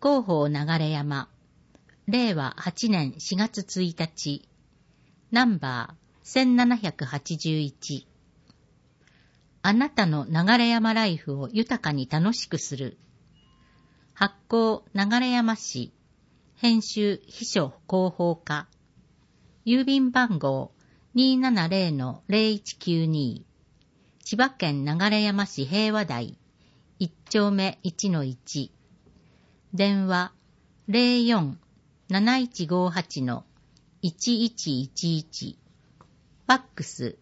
広報流山、令和8年4月1日、ナンバー1781。あなたの流山ライフを豊かに楽しくする。発行流山市、編集秘書広報課、郵便番号270-0192、千葉県流山市平和台1丁目 1-1、電話04-7158-1111、ファックス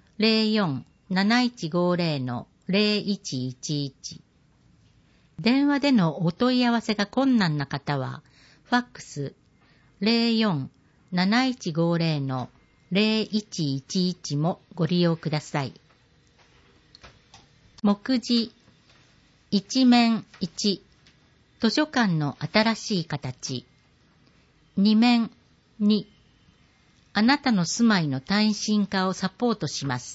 04-7150-0111。電話でのお問い合わせが困難な方は、ファックス04-7150-0111もご利用ください。目次一面1、図書館の新しい形。二面2、あなたの住まいの耐震化をサポートします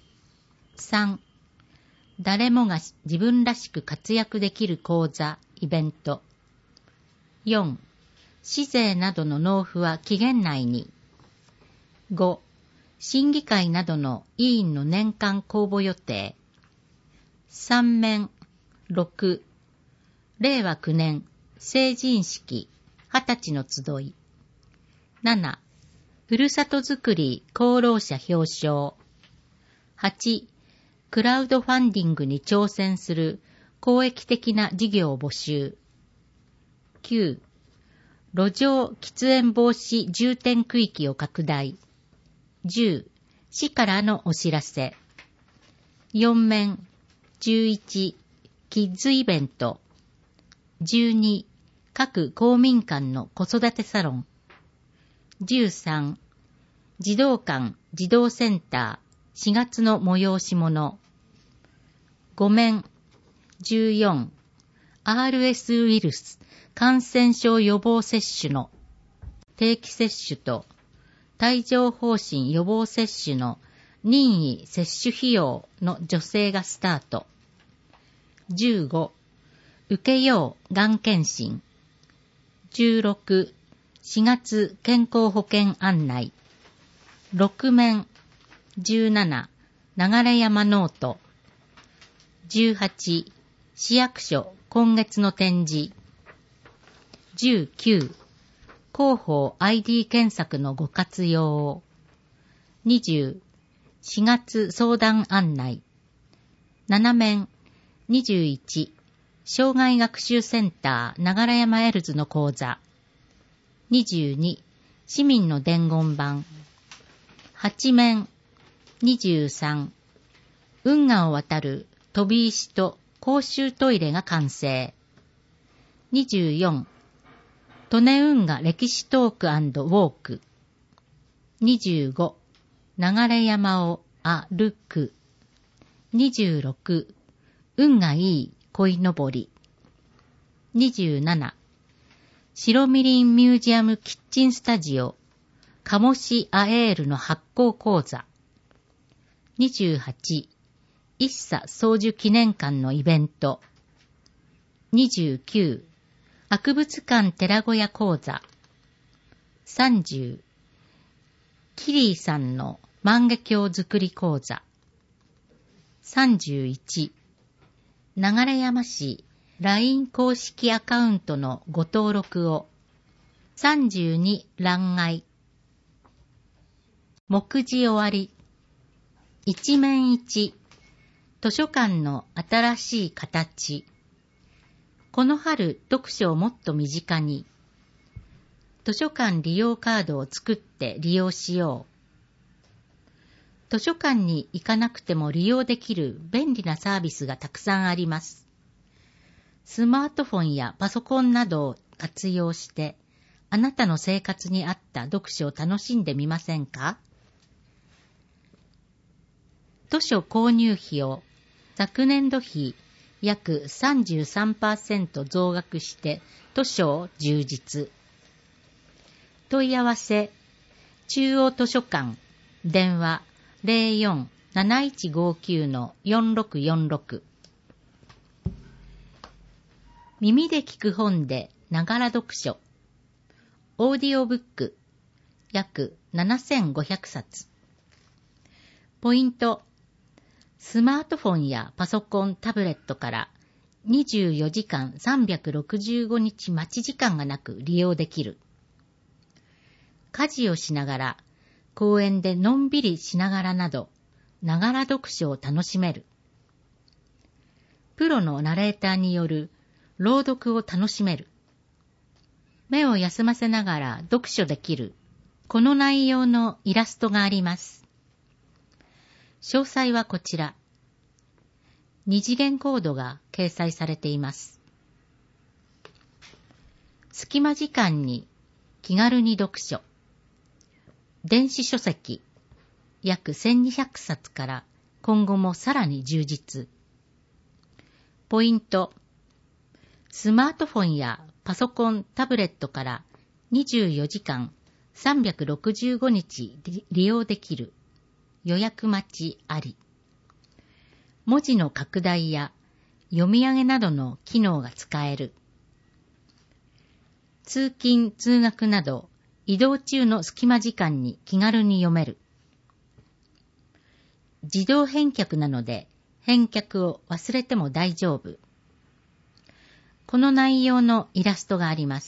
。3、誰もが自分らしく活躍できる講座、イベント。4、市税などの納付は期限内に。5、審議会などの委員の年間公募予定。3面6、令和9年成人式20歳の集い。7、ふるさとづくり功労者表彰。8、クラウドファンディングに挑戦する公益的な事業募集。9、路上喫煙防止重点区域を拡大。10、市からのお知らせ。4面11、キッズイベント。12、各公民館の子育てサロン。13、児童館児童センター4月の催し物。5面14、RS ウイルス感染症予防接種の定期接種と帯状疱疹予防接種の任意接種費用の助成がスタート。15、受けようがん検診。16、4月健康保険案内。6面17、流山ノート。18、市役所今月の展示。19、広報 ID 検索のご活用。20、4月相談案内。7面21、障害学習センター流山エルズの講座。22、市民の伝言板。8面23、運河を渡る飛び石と公衆トイレが完成。24、利根運河歴史トーク&ウォーク。25、流山を歩く。26、運がいい鯉のぼり。27、白みりんミュージアムキッチンスタジオ鴨志アエールの発行講座。28、一茶宗樹記念館のイベント。29、博物館寺小屋講座。30、キリーさんの万華鏡作り講座。31、流山市 LINE 公式アカウントのご登録を。32、欄外。目次終わり。一面1、図書館の新しい形。この春、読書をもっと身近に。図書館利用カードを作って利用しよう。図書館に行かなくても利用できる便利なサービスがたくさんあります。スマートフォンやパソコンなどを活用して、あなたの生活に合った読書を楽しんでみませんか？図書購入費を昨年度比約 33% 増額して図書を充実。問い合わせ、中央図書館、電話 04-7159-4646。耳で聞く本でながら読書。オーディオブック約7500冊。ポイント。スマートフォンやパソコン、タブレットから24時間365日待ち時間がなく利用できる。家事をしながら、公園でのんびりしながらなど、ながら読書を楽しめる。プロのナレーターによる朗読を楽しめる。目を休ませながら読書できる。この内容のイラストがあります。詳細はこちら。二次元コードが掲載されています。隙間時間に気軽に読書。電子書籍約1200冊から今後もさらに充実。ポイント。スマートフォンやパソコン、タブレットから24時間365日利用できる。予約待ちあり。文字の拡大や読み上げなどの機能が使える。通勤・通学など移動中の隙間時間に気軽に読める。自動返却なので返却を忘れても大丈夫。この内容のイラストがあります。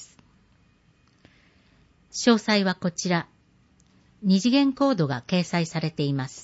詳細はこちら。二次元コードが掲載されています。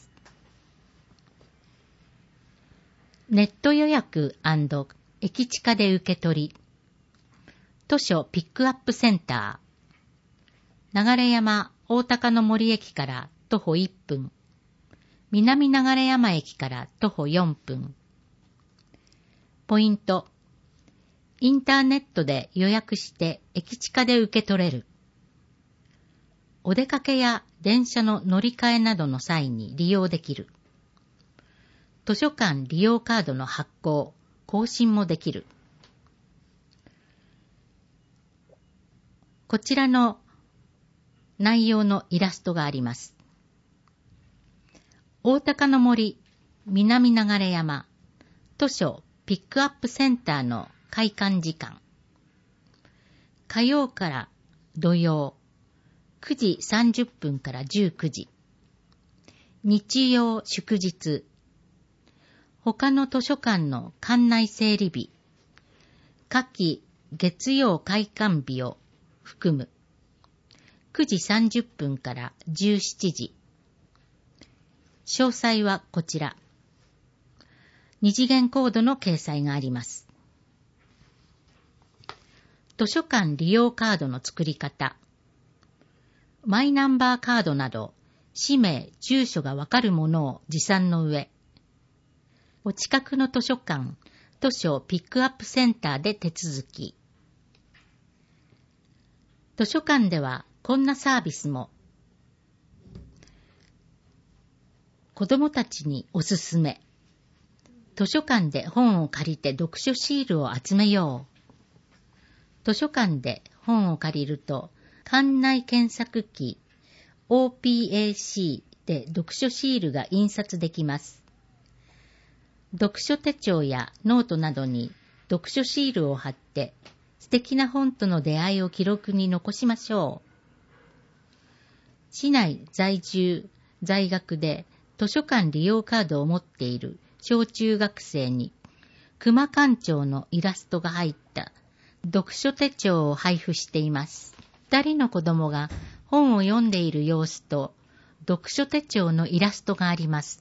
ネット予約&駅近で受け取り。図書ピックアップセンター。流山大高の森駅から徒歩1分。南流山駅から徒歩4分。ポイント。インターネットで予約して駅近で受け取れる。お出かけや電車の乗り換えなどの際に利用できる。図書館利用カードの発行、更新もできる。こちらの内容のイラストがあります。大高の森、南流山、図書ピックアップセンターの開館時間。火曜から土曜、9時30分から19時。日曜祝日。他の図書館の館内整理日、夏季月曜開館日を含む9時30分から17時。詳細はこちら。二次元コードの掲載があります。図書館利用カードの作り方。マイナンバーカードなど、氏名、住所がわかるものを持参の上、お近くの図書館、図書ピックアップセンターで手続き。図書館ではこんなサービスも。子どもたちにおすすめ。図書館で本を借りて読書シールを集めよう。図書館で本を借りると、館内検索機 OPAC で読書シールが印刷できます。読書手帳やノートなどに読書シールを貼って素敵な本との出会いを記録に残しましょう。市内在住、在学で図書館利用カードを持っている小中学生に熊館長のイラストが入った読書手帳を配布しています。2人の子供が本を読んでいる様子と読書手帳のイラストがあります。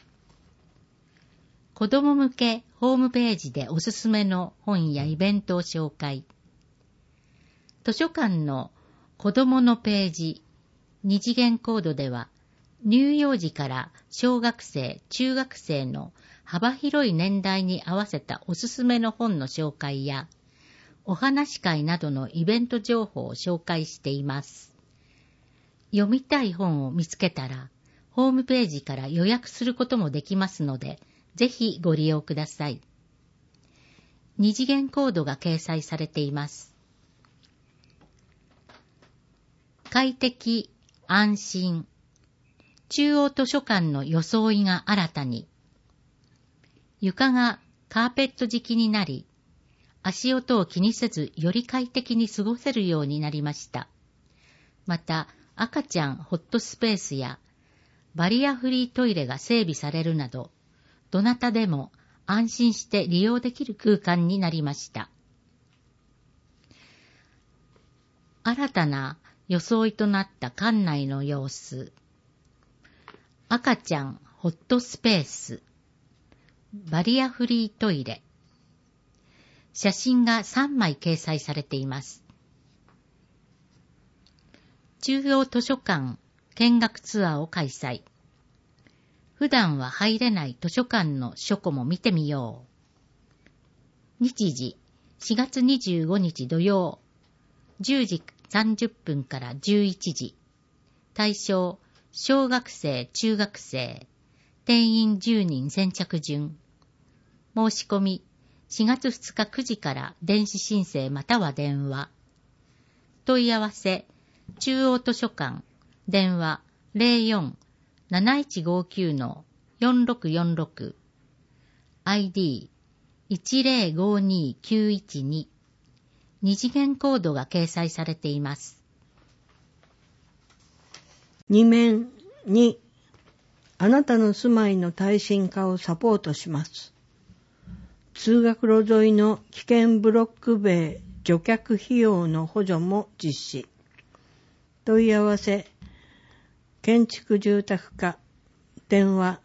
子供向けホームページでおすすめの本やイベントを紹介。図書館の子供のページ、二次元コードでは、乳幼児から小学生、中学生の幅広い年代に合わせたおすすめの本の紹介や、お話会などのイベント情報を紹介しています。読みたい本を見つけたら、ホームページから予約することもできますので、ぜひご利用ください。二次元コードが掲載されています。快適、安心。中央図書館の装いが新たに。床がカーペット敷きになり、 足音を気にせずより快適に過ごせるようになりました。また、赤ちゃんホットスペースやバリアフリートイレが整備されるなど、どなたでも安心して利用できる空間になりました。新たな装いとなった館内の様子。赤ちゃんホットスペース、バリアフリートイレ。写真が3枚掲載されています。中央図書館見学ツアーを開催。普段は入れない図書館の書庫も見てみよう。日時、4月25日土曜、10時30分から11時。対象、小学生、中学生。定員10人先着順。申し込み、4月2日9時から電子申請または電話。問い合わせ、中央図書館、電話 04-7159-4646 ID 1052912 二次元コードが掲載されています。 2面2、あなたの住まいの耐震化をサポートします。通学路沿いの危険ブロック塀除却費用の補助も実施。問い合わせ、建築住宅課、電話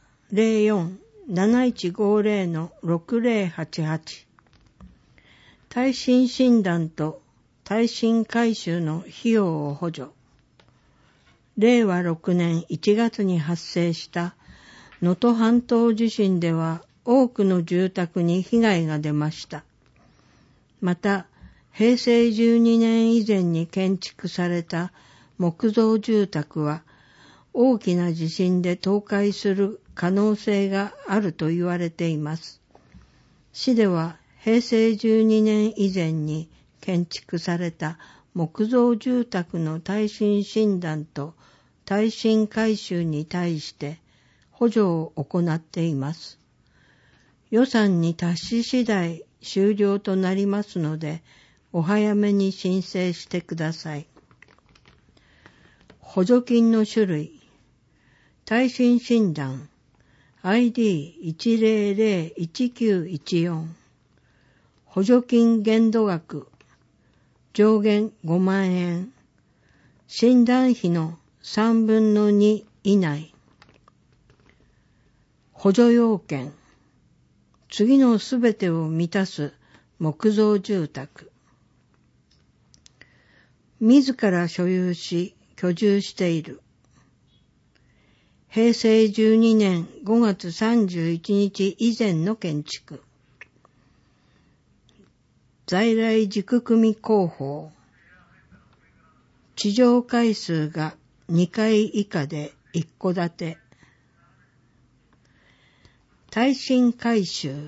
04-7150-6088 耐震診断と耐震改修の費用を補助。令和6年1月に発生した能登半島地震では多くの住宅に被害が出ました。また、平成12年以前に建築された木造住宅は大きな地震で倒壊する可能性があると言われています。市では平成12年以前に建築された木造住宅の耐震診断と耐震改修に対して補助を行っています。予算に達し次第終了となりますので、お早めに申請してください。補助金の種類、耐震診断 ID1001914 補助金限度額上限5万円、診断費の3分の2以内。補助要件、次のすべてを満たす木造住宅。自ら所有し居住している。平成12年5月31日以前の建築。在来軸組工法。地上階数が2階以下で1戸建て。耐震改修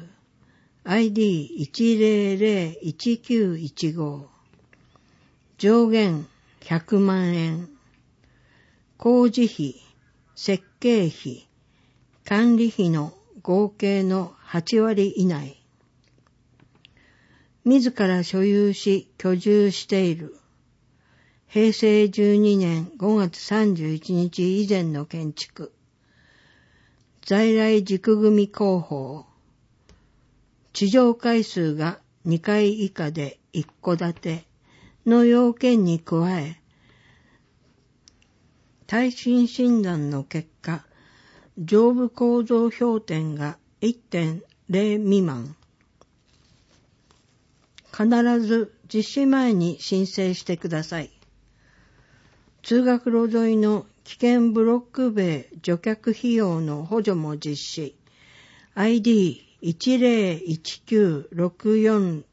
ID1001915 上限100万円。工事費、設計費、管理費の合計の8割以内。自ら所有し居住している。平成12年5月31日以前の建築。在来軸組工法。地上階数が2階以下で1戸建ての要件に加え、耐震診断の結果、上部構造評点が 1.0 未満。必ず実施前に申請してください。通学路沿いの危険ブロック塀除却費用の補助も実施。ID1019648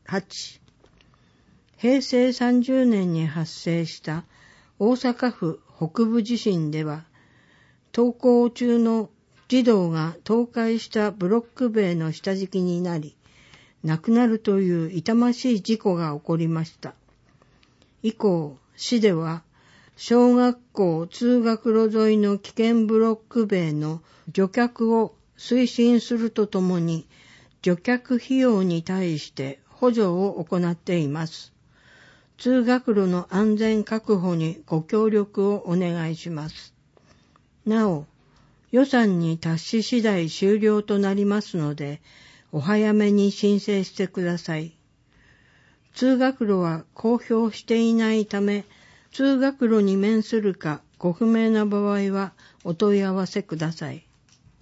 平成30年に発生した大阪府北部地震では、登校中の児童が倒壊したブロック塀の下敷きになり、亡くなるという痛ましい事故が起こりました。以降、市では小学校通学路沿いの危険ブロック塀の除却を推進するとともに、除却費用に対して補助を行っています。通学路の安全確保にご協力をお願いします。なお、予算に達し次第終了となりますので、お早めに申請してください。通学路は公表していないため、通学路に面するかご不明な場合はお問い合わせください。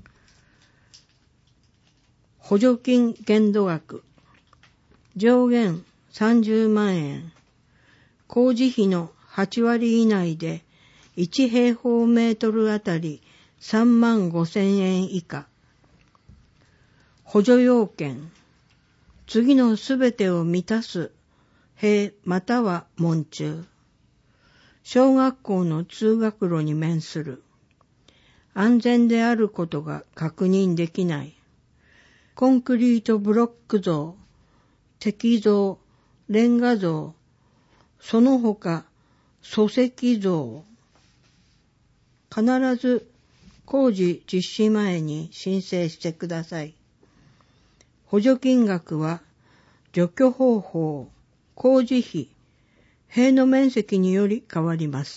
補助金限度額。上限30万円。工事費の8割以内で1平方メートルあたり3万5千円以下。補助要件。次のすべてを満たす塀または門柱。小学校の通学路に面する。安全であることが確認できない。コンクリートブロック造、鉄造、レンガ造、その他礎石造。必ず工事実施前に申請してください。補助金額は除去方法、工事費、塀の面積により変わります。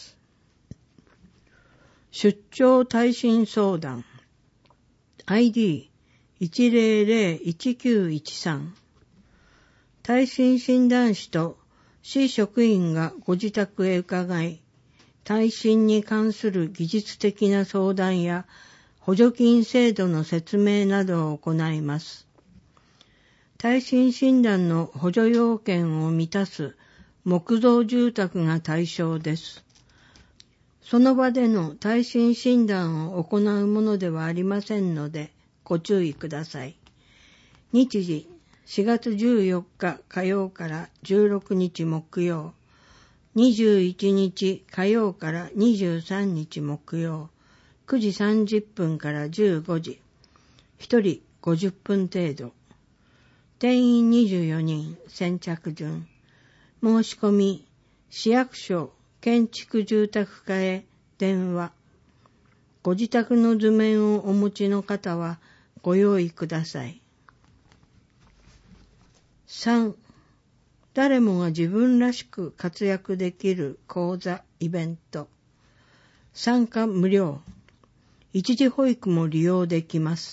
出張耐震相談 ID1001913 耐震診断士と市職員がご自宅へ伺い、耐震に関する技術的な相談や補助金制度の説明などを行います。耐震診断の補助要件を満たす木造住宅が対象です。その場での耐震診断を行うものではありませんのでご注意ください。日時4月14日火曜から16日木曜、21日火曜から23日木曜、9時30分から15時、1人50分程度。定員24人、先着順。申し込み、市役所建築住宅課へ電話。ご自宅の図面をお持ちの方はご用意ください。3. 誰もが自分らしく活躍できる講座、イベント。参加無料。一時保育も利用できます。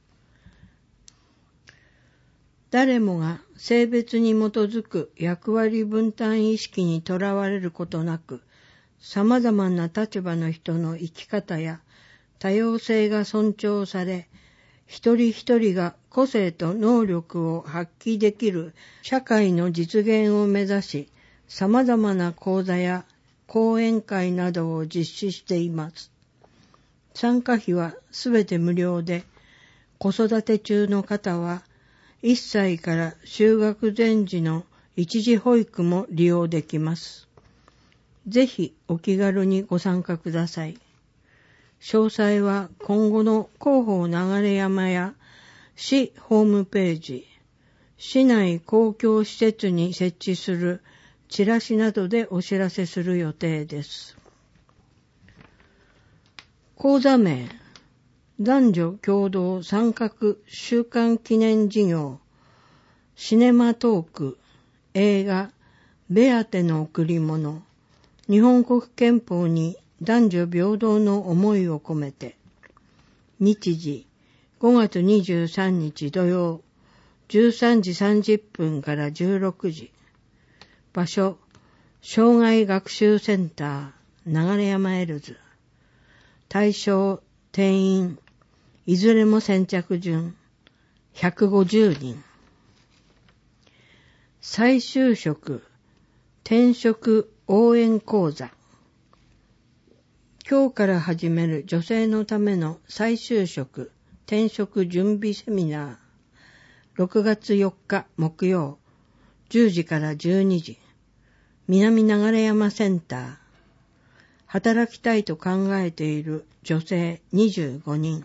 誰もが性別に基づく役割分担意識にとらわれることなく、様々な立場の人の生き方や多様性が尊重され、一人一人が個性と能力を発揮できる社会の実現を目指し、様々な講座や講演会などを実施しています。参加費はすべて無料で、子育て中の方は1歳から就学前時の一時保育も利用できます。ぜひお気軽にご参加ください。詳細は今後の広報流山や市ホームページ、市内公共施設に設置するチラシなどでお知らせする予定です。講座名、男女共同参画週間記念事業、シネマトーク、映画、ベアテの贈り物、日本国憲法に男女平等の思いを込めて。日時、5月23日土曜、13時30分から16時。場所、障害学習センター、流山エルズ。対象、定員、いずれも先着順、150人。再就職、転職応援講座。今日から始める女性のための再就職、転職準備セミナー。6月4日木曜、10時から12時。南流山センター。働きたいと考えている女性25人。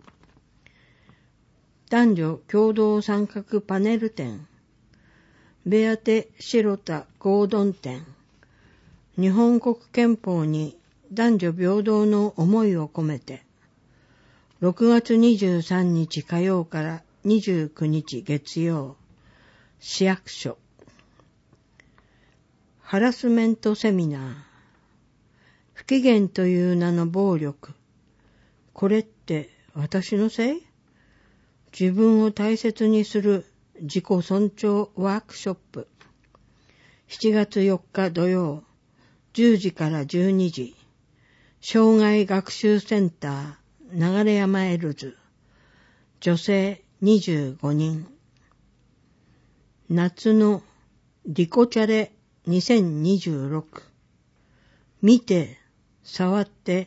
男女共同参画パネル展。ベアテ白田合同展。日本国憲法に男女平等の思いを込めて。6月23日火曜から29日月曜。 市役所。ハラスメントセミナー。不機嫌という名の暴力。これって私のせい？自分を大切にする自己尊重ワークショップ。7月4日土曜、10時から12時。障害学習センター、流山エルズ。女性25人。夏のリコチャレ2026。見て、触って、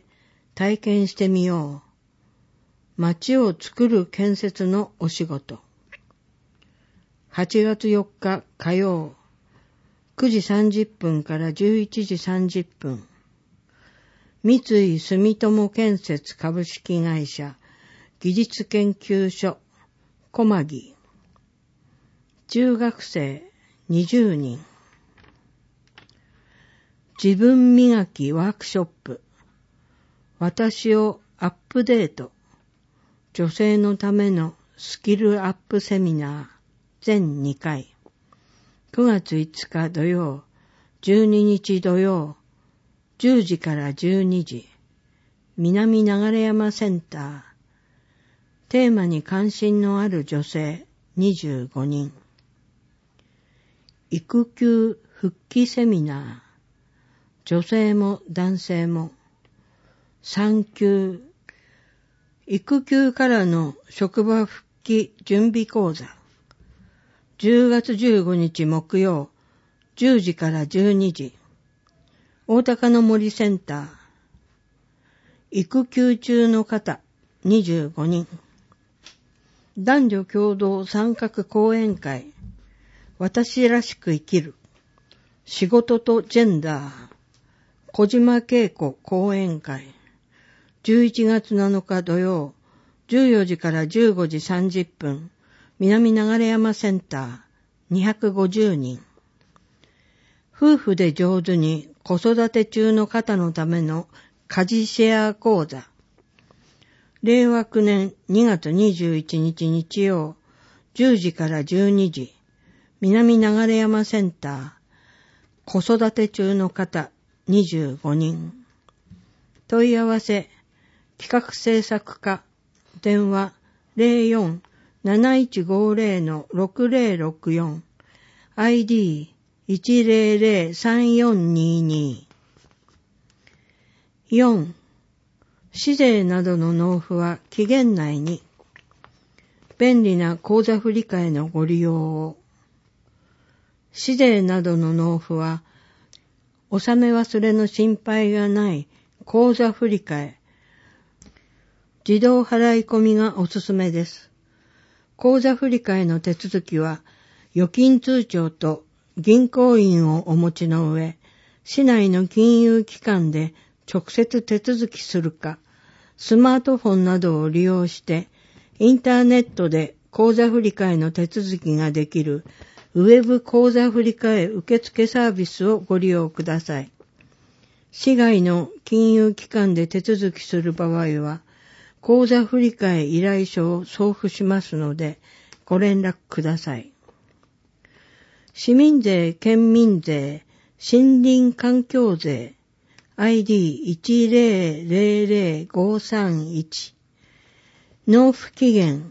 体験してみよう。街を作る建設のお仕事。8月4日火曜、9時30分から11時30分。三井住友建設株式会社技術研究所小牧。中学生20人。自分磨きワークショップ。私をアップデート。女性のためのスキルアップセミナー全2回。9月5日土曜、12日土曜、10時から12時。南流山センター。テーマに関心のある女性25人。育休復帰セミナー。女性も男性も。産休。育休からの職場復帰準備講座。10月15日木曜、10時から12時。大高の森センター。育休中の方25人。男女共同参画講演会。私らしく生きる。仕事とジェンダー。小島恵子講演会。11月7日土曜、14時から15時30分。南流山センター。250人。夫婦で上手に子育て中の方のための家事シェア講座。令和9年2月21日日曜、10時から12時。南流山センター。子育て中の方25人。問い合わせ、企画制作課、電話 04-7150-6064、ID1003422。4. 市税などの納付は期限内に。便利な口座振替のご利用を。市税などの納付は、納め忘れの心配がない口座振替、自動払い込みがおすすめです。口座振替の手続きは、預金通帳と銀行印をお持ちの上、市内の金融機関で直接手続きするか、スマートフォンなどを利用して、インターネットで口座振替の手続きができるウェブ口座振替受付サービスをご利用ください。市外の金融機関で手続きする場合は、口座振替依頼書を送付しますので、ご連絡ください。市民税、県民税、森林環境税、ID1000531、納付期限、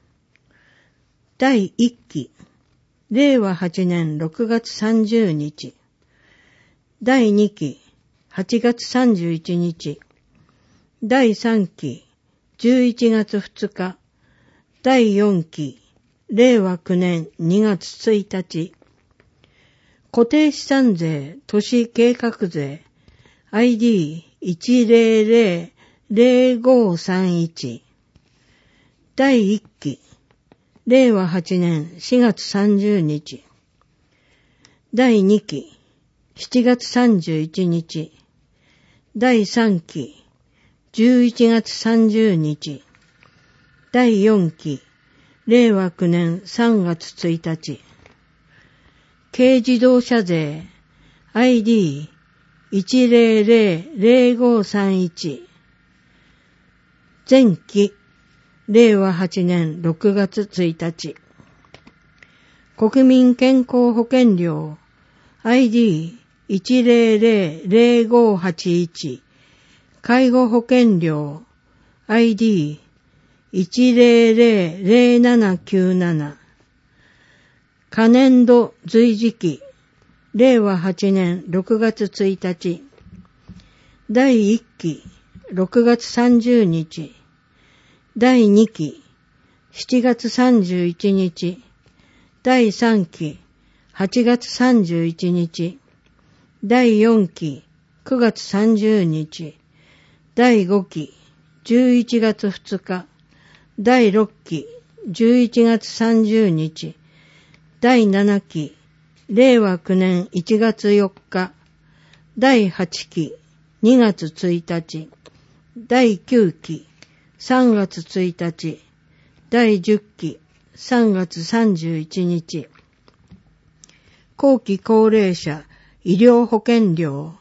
第1期、令和8年6月30日、第2期、8月31日、第3期、11月2日、第4期、令和9年2月1日、固定資産税、都市計画税、ID1000531、第1期、令和8年4月30日、第2期、7月31日、第3期、11月30日、第4期、令和9年3月1日、軽自動車税、ID1000531、前期、令和8年6月1日、 国民健康保険料 ID1000581 介護保険料 ID1000797 可年度随時期令和8年6月1日第1期6月30日第2期7月31日第3期8月31日第4期9月30日第5期11月2日第6期11月30日第7期令和9年1月4日第8期2月1日第9期3月1日第10期3月31日後期高齢者医療保険料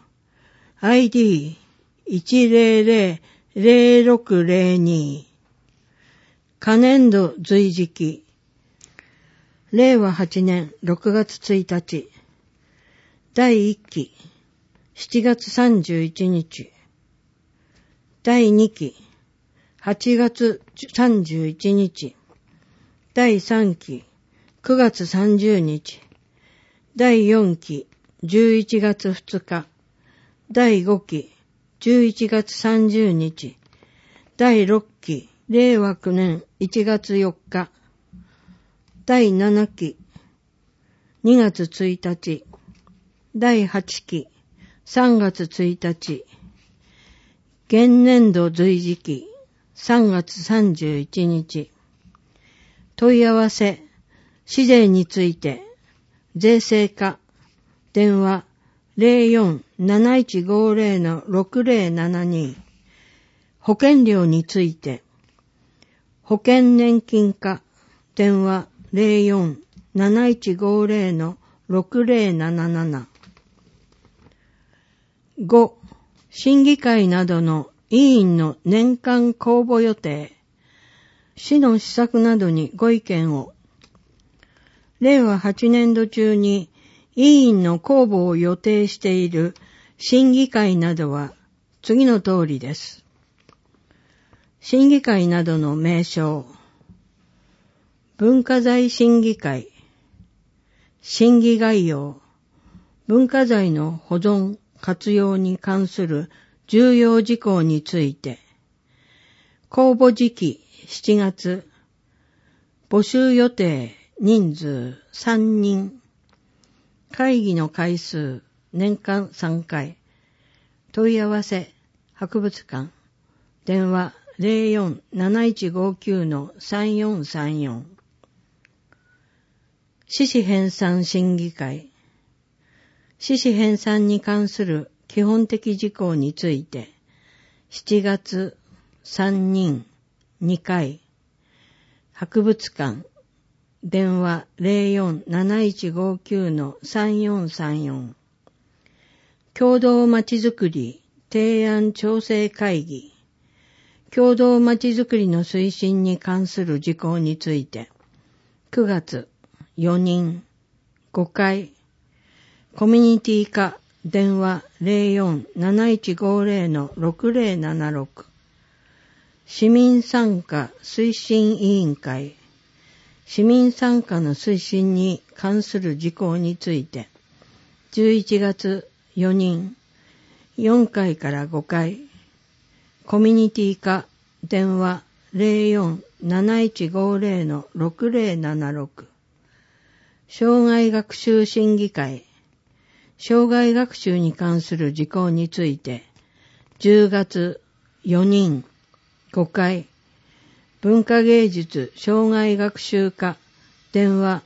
ID1000602 可年度随時期令和8年6月1日第1期7月31日第2期8月31日第3期9月30日第4期11月2日第5期11月30日第6期令和9年1月4日第7期2月1日第8期3月1日現年度随時期3月31日問い合わせ市税について税制課電話 04-7150-6072 保険料について保険年金課電話 04-7150-6077 5. 審議会などの委員の年間公募予定市の施策などにご意見を令和8年度中に委員の公募を予定している審議会などは次の通りです。審議会などの名称文化財審議会審議概要文化財の保存活用に関する重要事項について公募時期7月募集予定人数3人会議の回数年間3回問い合わせ博物館電話 04-7159-3434 私費編纂審議会私費編纂に関する基本的事項について7月3人2回博物館電話 04-7159-3434 共同まちづくり提案調整会議共同まちづくりの推進に関する事項について9月4人5回コミュニティ課電話 04-7150-6076 市民参加推進委員会市民参加の推進に関する事項について11月4人4回から5回コミュニティ課電話 04-7150-6076 障害学習審議会障害学習に関する事項について10月4人5回文化芸術障害学習課電話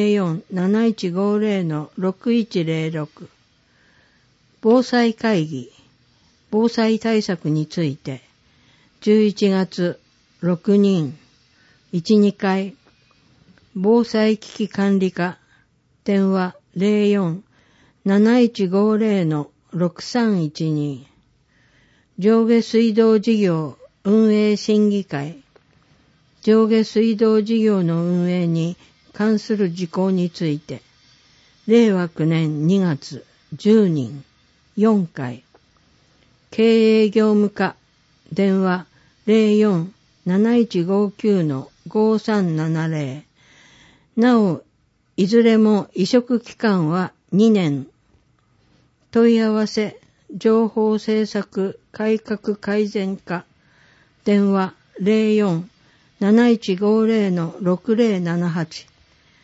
04-7150-6106 防災会議防災対策について11月6人 1,2 回防災危機管理課電話 04-7150-6312 上下水道事業運営審議会上下水道事業の運営に関する事項について、令和9年2月10人4回、経営業務課電話 04-7159-5370 なお、いずれも移植期間は2年。問い合わせ、情報政策改革改善課電話 04-7150-6078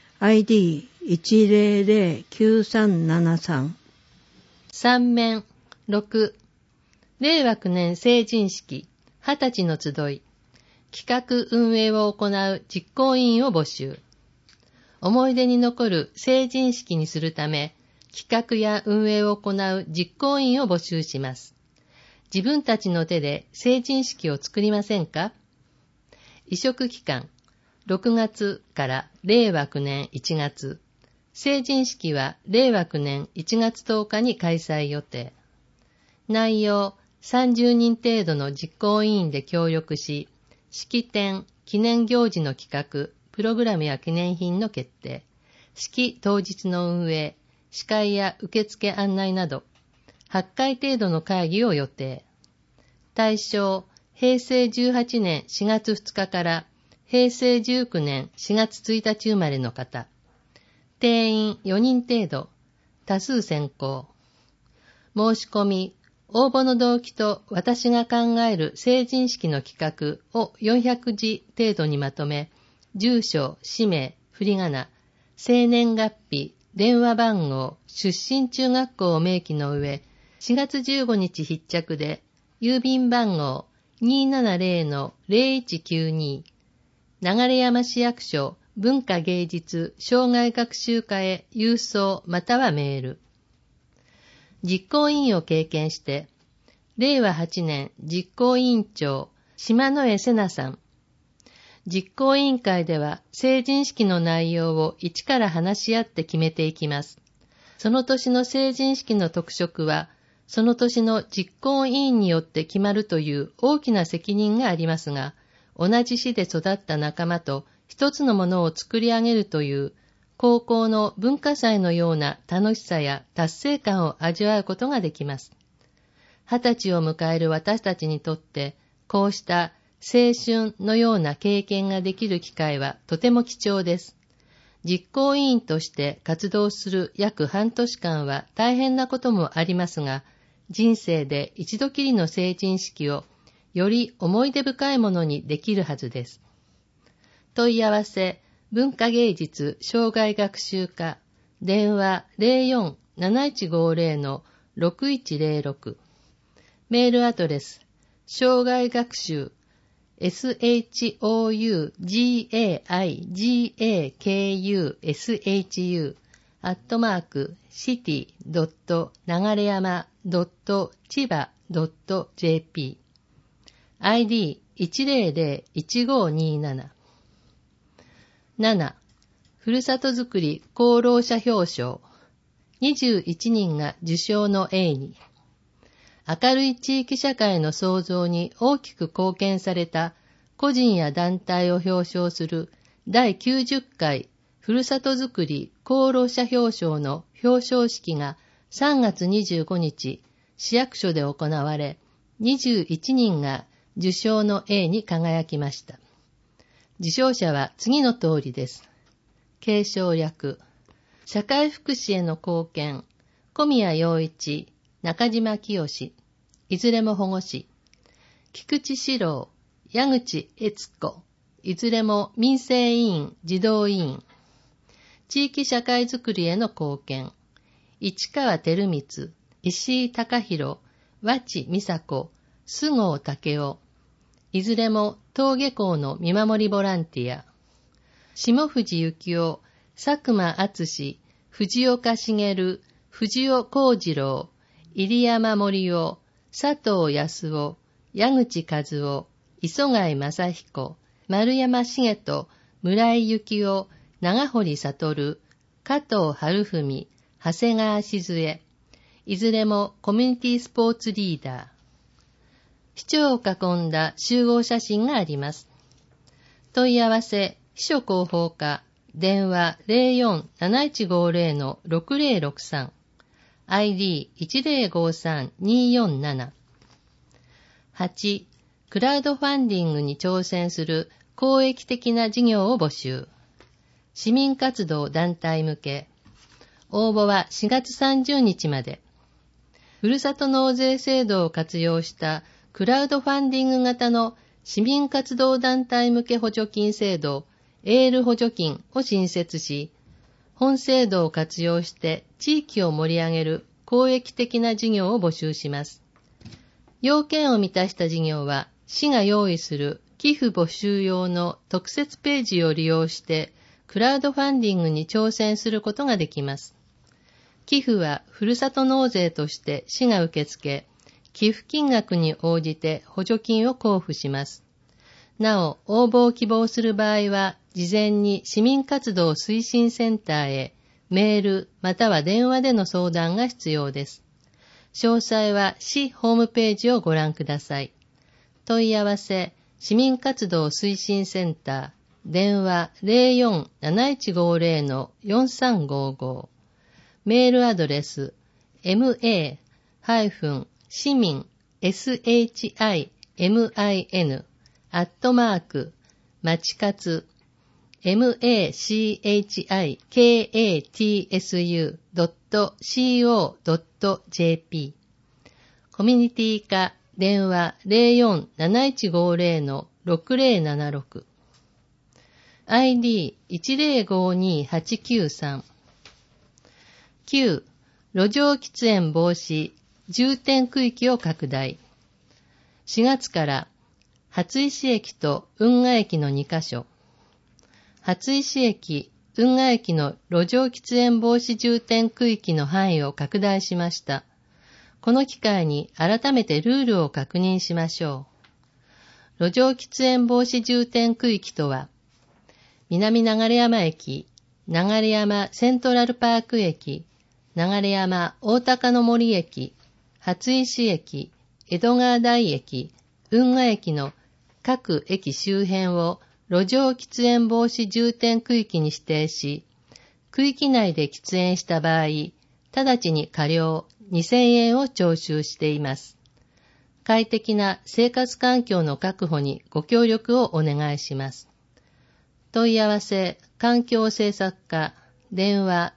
ID1009373 3面6令和9年成人式20歳の集い企画運営を行う実行委員を募集。思い出に残る成人式にするため企画や運営を行う実行委員を募集します。自分たちの手で成人式を作りませんか？移植期間6月から令和9年1月。成人式は令和9年1月10日に開催予定。内容30人程度の実行委員で協力し、式典、記念行事の企画、プログラムや記念品の決定、式当日の運営、司会や受付案内など、8回程度の会議を予定。対象、平成18年4月2日から平成19年4月1日生まれの方。定員4人程度、多数選考。申し込み、応募の動機と私が考える成人式の企画を400字程度にまとめ、住所、氏名、振り仮名、生年月日、電話番号、出身中学校を明記の上、4月15日必着で、郵便番号 270-0192、流山市役所文化芸術障害学習課へ郵送またはメール。実行委員を経験して、令和8年実行委員長、島野江瀬奈さん。実行委員会では成人式の内容を一から話し合って決めていきます。その年の成人式の特色は、その年の実行委員によって決まるという大きな責任がありますが、同じ市で育った仲間と一つのものを作り上げるという高校の文化祭のような楽しさや達成感を味わうことができます。20歳を迎える私たちにとって、こうした青春のような経験ができる機会はとても貴重です。実行委員として活動する約半年間は大変なこともありますが、人生で一度きりの成人式をより思い出深いものにできるはずです。問い合わせ、文化芸術障害学習課、電話 04-7150-6106、メールアドレス、障害学習、shougakushu@city.nagareyama.chiba.jp ID1001527 7. ふるさとづくり功労者表彰21人が受賞の栄に明るい地域社会の創造に大きく貢献された個人や団体を表彰する第90回ふるさとづくり功労者表彰の表彰式が3月25日市役所で行われ、21人が受賞の栄に輝きました。受賞者は次の通りです。継承略、社会福祉への貢献、小宮洋一、中島清、いずれも保護司、菊池史郎、矢口悦子、いずれも民生委員、児童委員、地域社会づくりへの貢献、市川照光、石井隆弘、和知美佐子、菅生武雄、いずれも登下校の見守りボランティア、下藤幸雄、佐久間敦、藤岡茂、藤尾幸次郎、入山森夫、佐藤康夫、矢口和夫、磯貝正彦、丸山茂人、村井幸雄、長堀悟、加藤春文、長谷川静江、いずれもコミュニティスポーツリーダー。市長を囲んだ集合写真があります。問い合わせ、秘書広報課、 電話 04-7150-6063 ID1053-247 8. クラウドファンディングに挑戦する公益的な事業を募集。市民活動団体向け。応募は4月30日まで。ふるさと納税制度を活用したクラウドファンディング型の市民活動団体向け補助金制度、エール補助金を新設し、本制度を活用して地域を盛り上げる公益的な事業を募集します。要件を満たした事業は、市が用意する寄付募集用の特設ページを利用して、クラウドファンディングに挑戦することができます。寄付はふるさと納税として市が受け付け、寄付金額に応じて補助金を交付します。なお、応募を希望する場合は、事前に市民活動推進センターへメールまたは電話での相談が必要です。詳細は市ホームページをご覧ください。問い合わせ、市民活動推進センター、電話 04-7150-4355、メールアドレス、ma-shimin、まちかつ、machikatsu.co.jp コミュニティ課電話 04-7150-6076 ID1052-893 9. 路上喫煙防止重点区域を拡大。4月から初石駅と運河駅の2カ所、初石駅、運河駅の路上喫煙防止重点区域の範囲を拡大しました。この機会に改めてルールを確認しましょう。路上喫煙防止重点区域とは、南流山駅、流山セントラルパーク駅、流山大高の森駅、初石駅、江戸川台駅、運河駅の各駅周辺を路上喫煙防止重点区域に指定し、区域内で喫煙した場合、直ちに過料2000円を徴収しています。快適な生活環境の確保にご協力をお願いします。問い合わせ、環境政策課、電話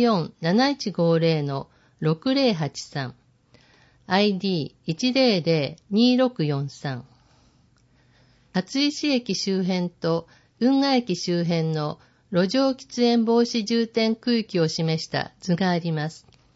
04-7150-6083 ID100-2643 初石駅周辺と運河駅周辺の路上喫煙防止重点区域を示した図があります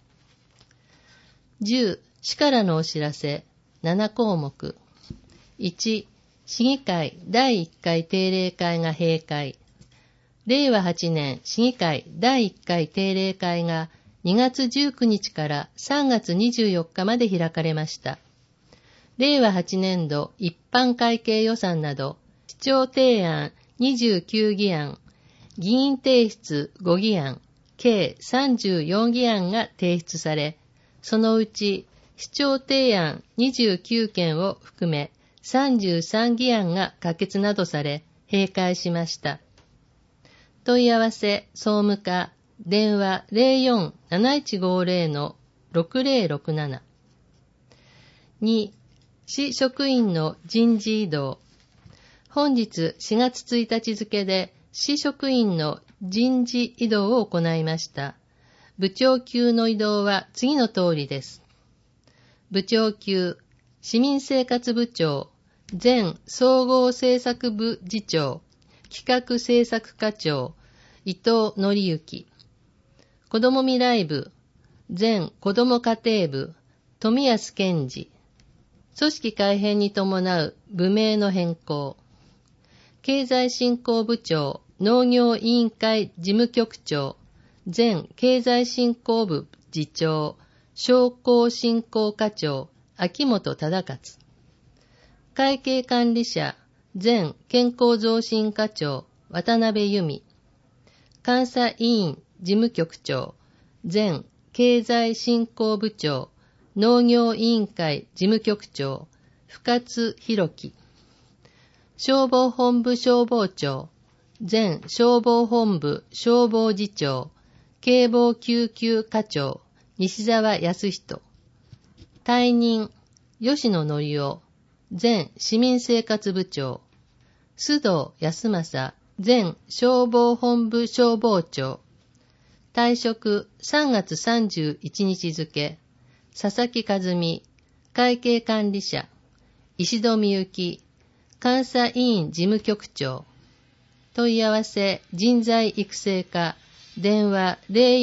。10. 市からのお知らせ7項目。1. 市議会第1回定例会が閉会。令和8年市議会第1回定例会が2月19日から3月24日まで開かれました。令和8年度一般会計予算など、市長提案29議案、議員提出5議案、計34議案が提出され、そのうち市長提案29件を含め33議案が可決などされ、閉会しました。問い合わせ、総務課、電話 04-7150-6067 2. 市職員の人事異動。本日4月1日付で市職員の人事異動を行いました。部長級の異動は次の通りです。部長級、市民生活部長、前総合政策部次長、企画政策課長、伊藤則之。子ども未来部、前子ども家庭部、富安健二。組織改編に伴う部名の変更。経済振興部長、農業委員会事務局長、前経済振興部次長、商工振興課長、秋元忠勝。会計管理者、前健康増進課長、渡辺由美。監査委員事務局長、前経済振興部長、農業委員会事務局長、深津弘樹。消防本部消防長、 前消防本部消防次長、警防救急課長、西澤康人。退任、吉野則夫、前市民生活部長。須藤康正、前消防本部消防長。退職、3月31日付。佐々木和美、会計管理者。石戸美幸、監査委員事務局長。問い合わせ人材育成課、電話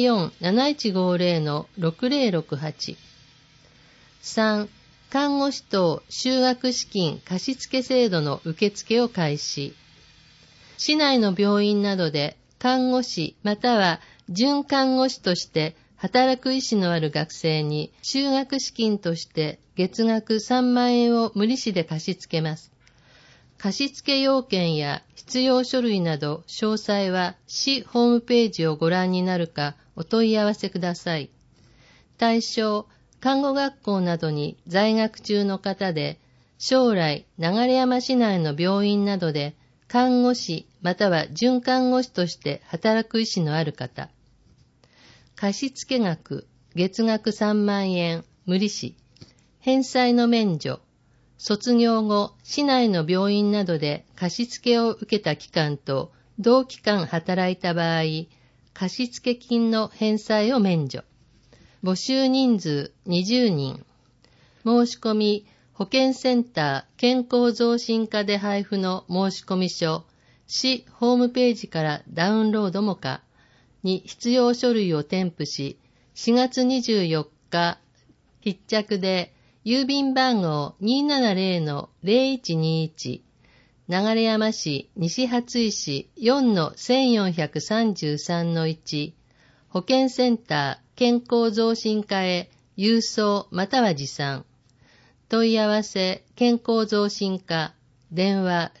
04-7150-6068。3、看護師等就学資金貸付制度の受付を開始。市内の病院などで看護師または準看護師として働く意思のある学生に就学資金として月額3万円を無利子で貸し付けます。貸付要件や必要書類など詳細は市ホームページをご覧になるかお問い合わせください。対象、看護学校などに在学中の方で、将来流山市内の病院などで看護師または準看護師として働く意思のある方。貸付額、月額3万円、無利子。返済の免除。卒業後、市内の病院などで貸付を受けた期間と同期間働いた場合、貸付金の返済を免除。募集人数20人。申し込み、保健センター健康増進課で配布の申込書、市ホームページからダウンロードも可に必要書類を添付し、4月24日、必着で、郵便番号 270-0121、流山市西初井市 4-1433-1、保健センター健康増進課へ郵送または持参。問い合わせ健康増進課、電話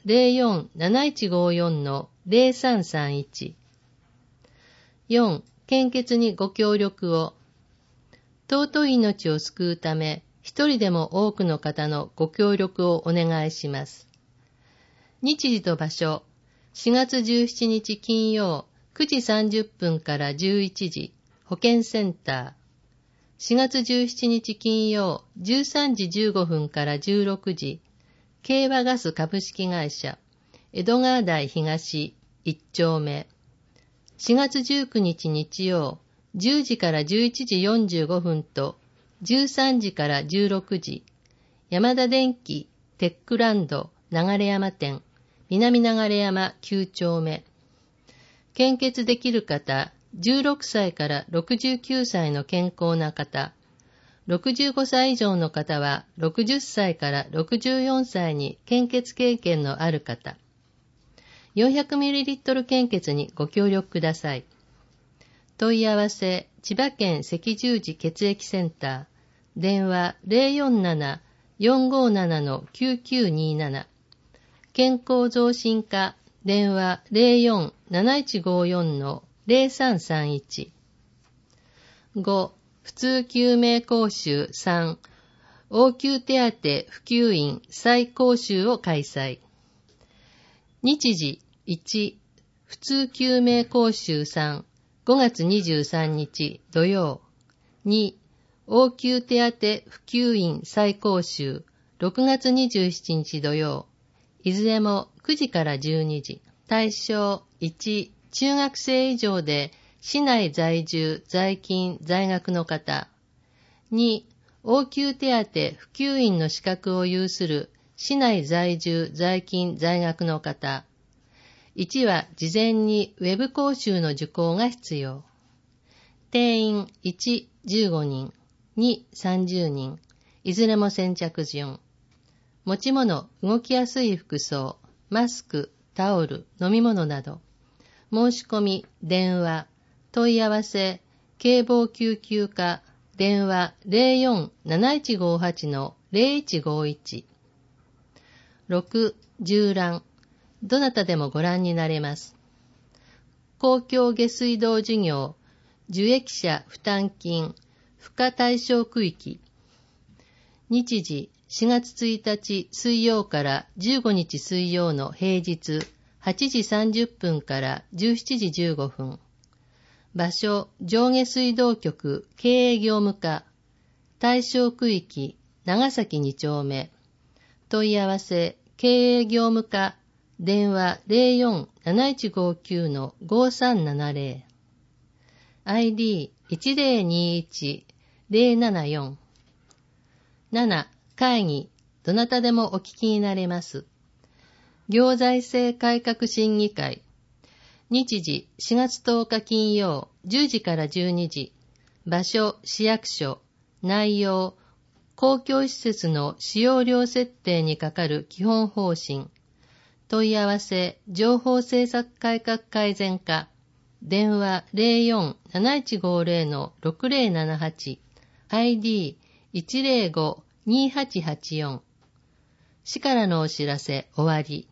04-7154-0331。4、献血にご協力を。尊い命を救うため、一人でも多くの方のご協力をお願いします。日時と場所、4月17日金曜9時30分から11時、保健センター。4月17日金曜13時15分から16時、京和ガス株式会社、江戸川台東1丁目。4月19日日曜10時から11時45分と13時から16時、山田電機テックランド流山店、南流山9丁目。献血できる方、16歳から69歳の健康な方、65歳以上の方は60歳から64歳に献血経験のある方、400ml 献血にご協力ください。問い合わせ、千葉県赤十字血液センター、電話 047-457-9927。健康増進課、電話 04-7154-0331。5、普通救命講習3、応急手当普及員再講習を開催。日時1、普通救命講習3、5月23日土曜。2、応急手当普及員再講習6月27日土曜。いずれも9時から12時。対象1、中学生以上で市内在住、在勤、在学の方。2、応急手当普及員の資格を有する市内在住、在勤、在学の方。1は事前にウェブ講習の受講が必要。定員1、15人、2、30人、いずれも先着順。持ち物、動きやすい服装、マスク、タオル、飲み物など。申し込み、電話、問い合わせ、警防救急課、電話 04-7158-0151。6、縦覧。どなたでもご覧になれます。公共下水道事業、受益者負担金、付加対象区域。日時4月1日水曜から15日水曜の平日、 8時30分から17時15分。場所、上下水道局経営業務課、対象区域、長崎2丁目。問い合わせ、経営業務課、電話 04-7159-5370。ID 1021-074。7. 会議、どなたでもお聞きになれます。行財政改革審議会。日時4月10日金曜10時から12時。場所市役所。内容公共施設の使用料設定に係る基本方針。問い合わせ情報政策改革改善課。電話 04-7150-6078。ID 105-2884。市からのお知らせ終わり。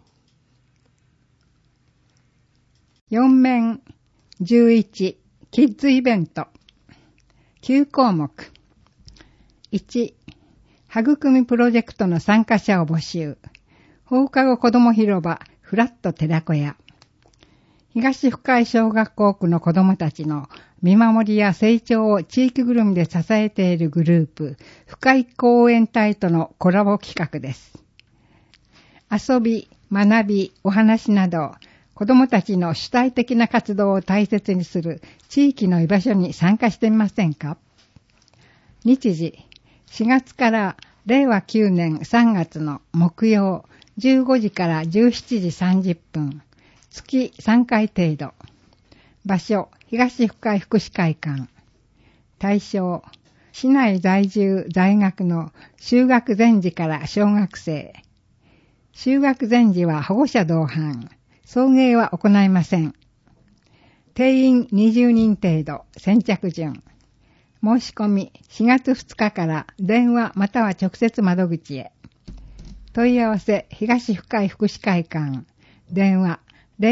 4面11キッズイベント9項目。1、育みプロジェクトの参加者を募集。放課後子ども広場フラット寺子屋。東深井小学校区の子どもたちの見守りや成長を地域ぐるみで支えているグループ、深井公園隊とのコラボ企画です。遊び、学び、お話など、子どもたちの主体的な活動を大切にする地域の居場所に参加してみませんか？日時、4月から令和9年3月の木曜15時から17時30分、月3回程度。場所、東深井福祉会館。対象、市内在住在学の就学前時から小学生。就学前時は保護者同伴。送迎は行いません。定員20人程度、先着順。申し込み4月2日から電話または直接窓口へ。問い合わせ東深井福祉会館。電話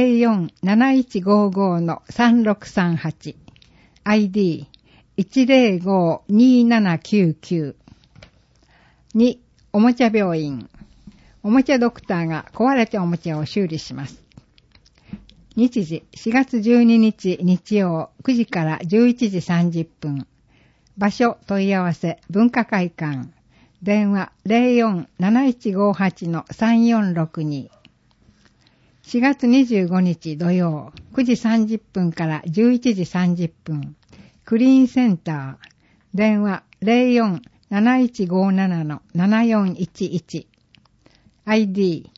04-7155-3638。ID 105-2799。2、おもちゃ病院。おもちゃドクターが壊れたおもちゃを修理します。日時4月12日日曜9時から11時30分。場所問い合わせ文化会館。電話 04-7158-3462。4月25日土曜9時30分から11時30分。クリーンセンター。電話 04-7157-7411。ID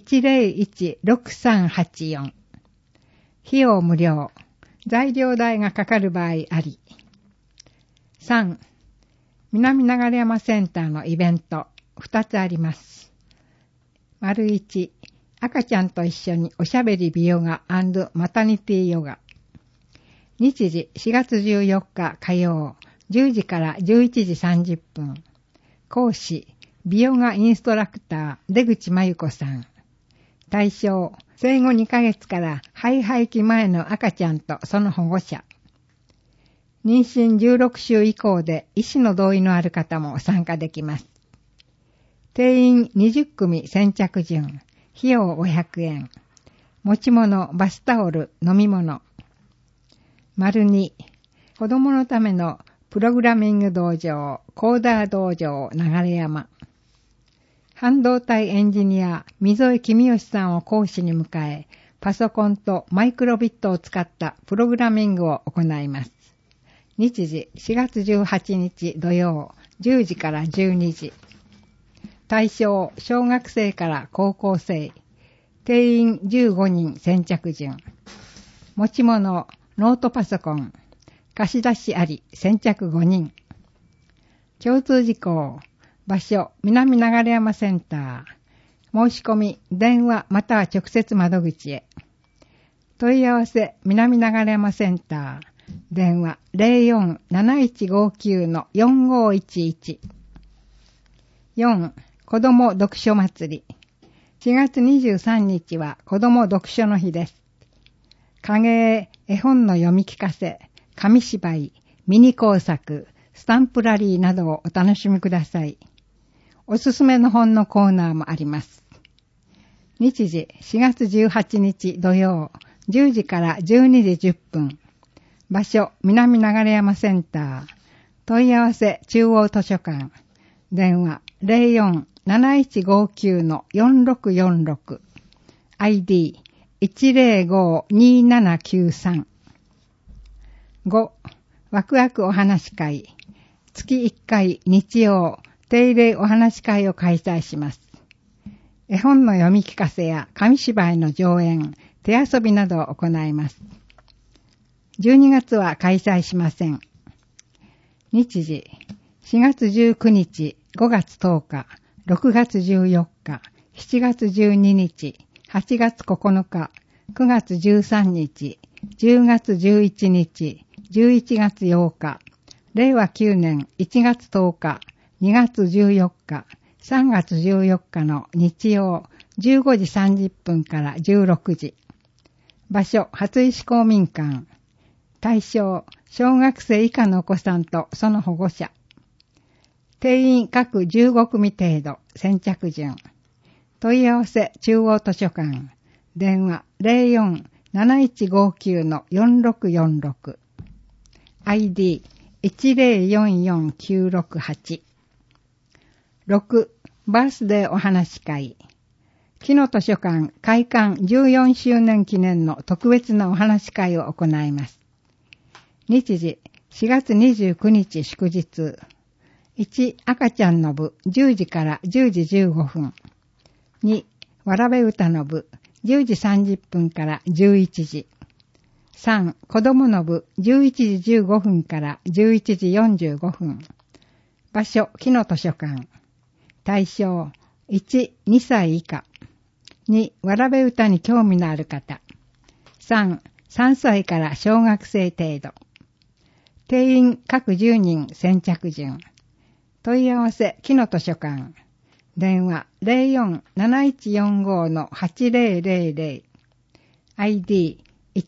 101-6384。費用無料。材料代がかかる場合あり。3、南流山センターのイベント2つあります。丸1、赤ちゃんと一緒におしゃべり美ヨガ&マタニティヨガ。日時4月14日火曜10時から11時30分。講師、美ヨガインストラクター出口真由子さん。対象、生後2ヶ月から肺廃棄前の赤ちゃんとその保護者。妊娠16週以降で医師の同意のある方も参加できます。定員20組先着順。費用500円。持ち物、バスタオル、飲み物。丸2、子供のためのプログラミング道場、コーダー道場、流山。半導体エンジニア、溝井公義さんを講師に迎え、パソコンとマイクロビットを使ったプログラミングを行います。日時4月18日土曜10時から12時。対象、小学生から高校生。定員15人先着順。持ち物、ノートパソコン。貸し出しあり、先着5人。共通事項。場所、南流山センター。申し込み、電話または直接窓口へ。問い合わせ、南流山センター。電話 04-7159-4511。4、子ども読書祭り。4月23日は子ども読書の日です。影絵、絵本の読み聞かせ、紙芝居、ミニ工作、スタンプラリーなどをお楽しみください。おすすめの本のコーナーもあります。 日時4月18日土曜10時から12時10分。場所南流山センター。問い合わせ中央図書館。電話 04-7159-4646。ID 105-2793。5. ワクワクお話会。月1回日曜定例お話会を開催します。絵本の読み聞かせや紙芝居の上演、手遊びなどを行います。12月は開催しません。日時4月19日、5月10日、6月14日、7月12日、8月9日、9月13日、10月11日、11月8日、令和9年1月10日、2月14日、3月14日の日曜15時30分から16時。場所、初石公民館。対象、小学生以下のお子さんとその保護者。定員各15組程度、先着順。問い合わせ中央図書館。電話 04-7159-4646。ID 1044968。6. バースデーお話会。木の図書館開館14周年記念の特別なお話会を行います。日時4月29日祝日。1. 赤ちゃんの部10時から10時15分。2. わらべ歌の部10時30分から11時。3. 子供の部11時15分から11時45分。場所、木の図書館。対象、1、2歳以下。2、わらべ歌に興味のある方。3、3歳から小学生程度。定員各10人先着順。問い合わせ、木の図書館。電話 04-7145-8000。ID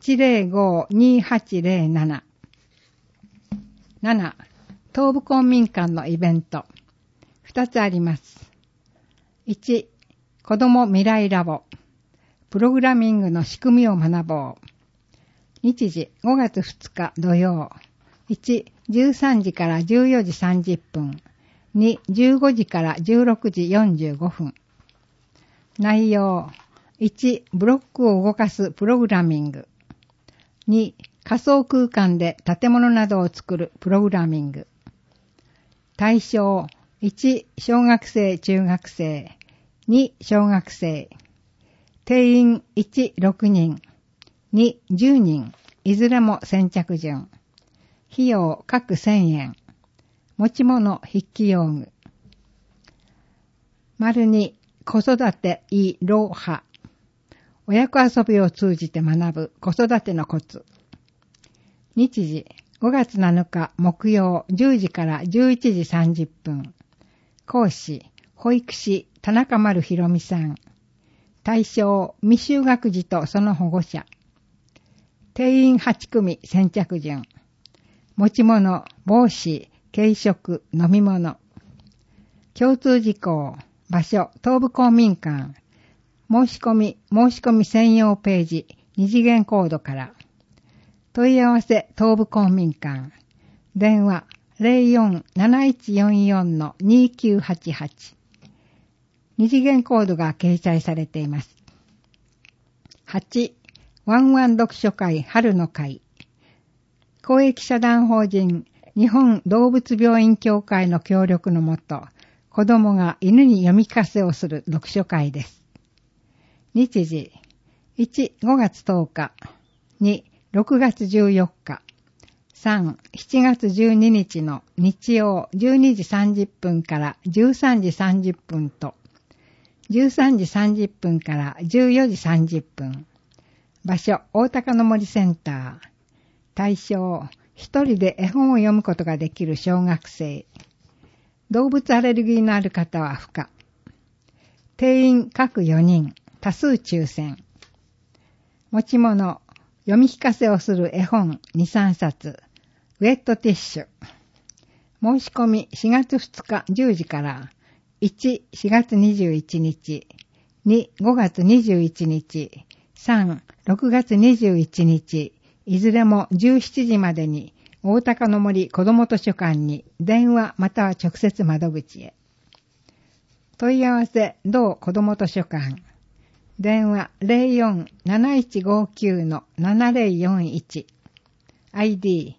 105-2807。7. 東部公民館のイベント。2つあります。1、子ども未来ラボ。プログラミングの仕組みを学ぼう。日時5月2日土曜。1、13時から14時30分。2、15時から16時45分。内容。1、ブロックを動かすプログラミング。2、仮想空間で建物などを作るプログラミング。対象。1、小学生、中学生。2、小学生。定員1、6人。2、10人。いずれも先着順。費用各1000円。持ち物筆記用具。2、子育ていろは。親子遊びを通じて学ぶ子育てのコツ。日時5月7日木曜10時から11時30分。講師、保育士田中丸ひろみさん。対象、未就学児とその保護者。定員8組先着順。持ち物、帽子、軽食、飲み物。共通事項、場所、東部公民館。申し込み専用ページ、二次元コードから。問い合わせ、東部公民館。電話、04-7144-2988。二次元コードが掲載されています。8、ワンワン読書会春の会。公益社団法人日本動物病院協会の協力のもと、子供が犬に読み聞かせをする読書会です。日時、1、5月10日。2、6月14日。3、7月12日の日曜12時30分から13時30分と、13時30分から14時30分。場所、大高の森センター。対象、一人で絵本を読むことができる小学生。動物アレルギーのある方は不可。定員各4人、多数抽選。持ち物、読み聞かせをする絵本2、3冊。ウェットティッシュ。申し込み4月2日10時から。1、4月21日。 2、5月21日、3、6月21日、いずれも17時までに、大高の森子ども図書館に電話または直接窓口へ。問い合わせ、同子ども図書館。電話 04-7159-7041。ID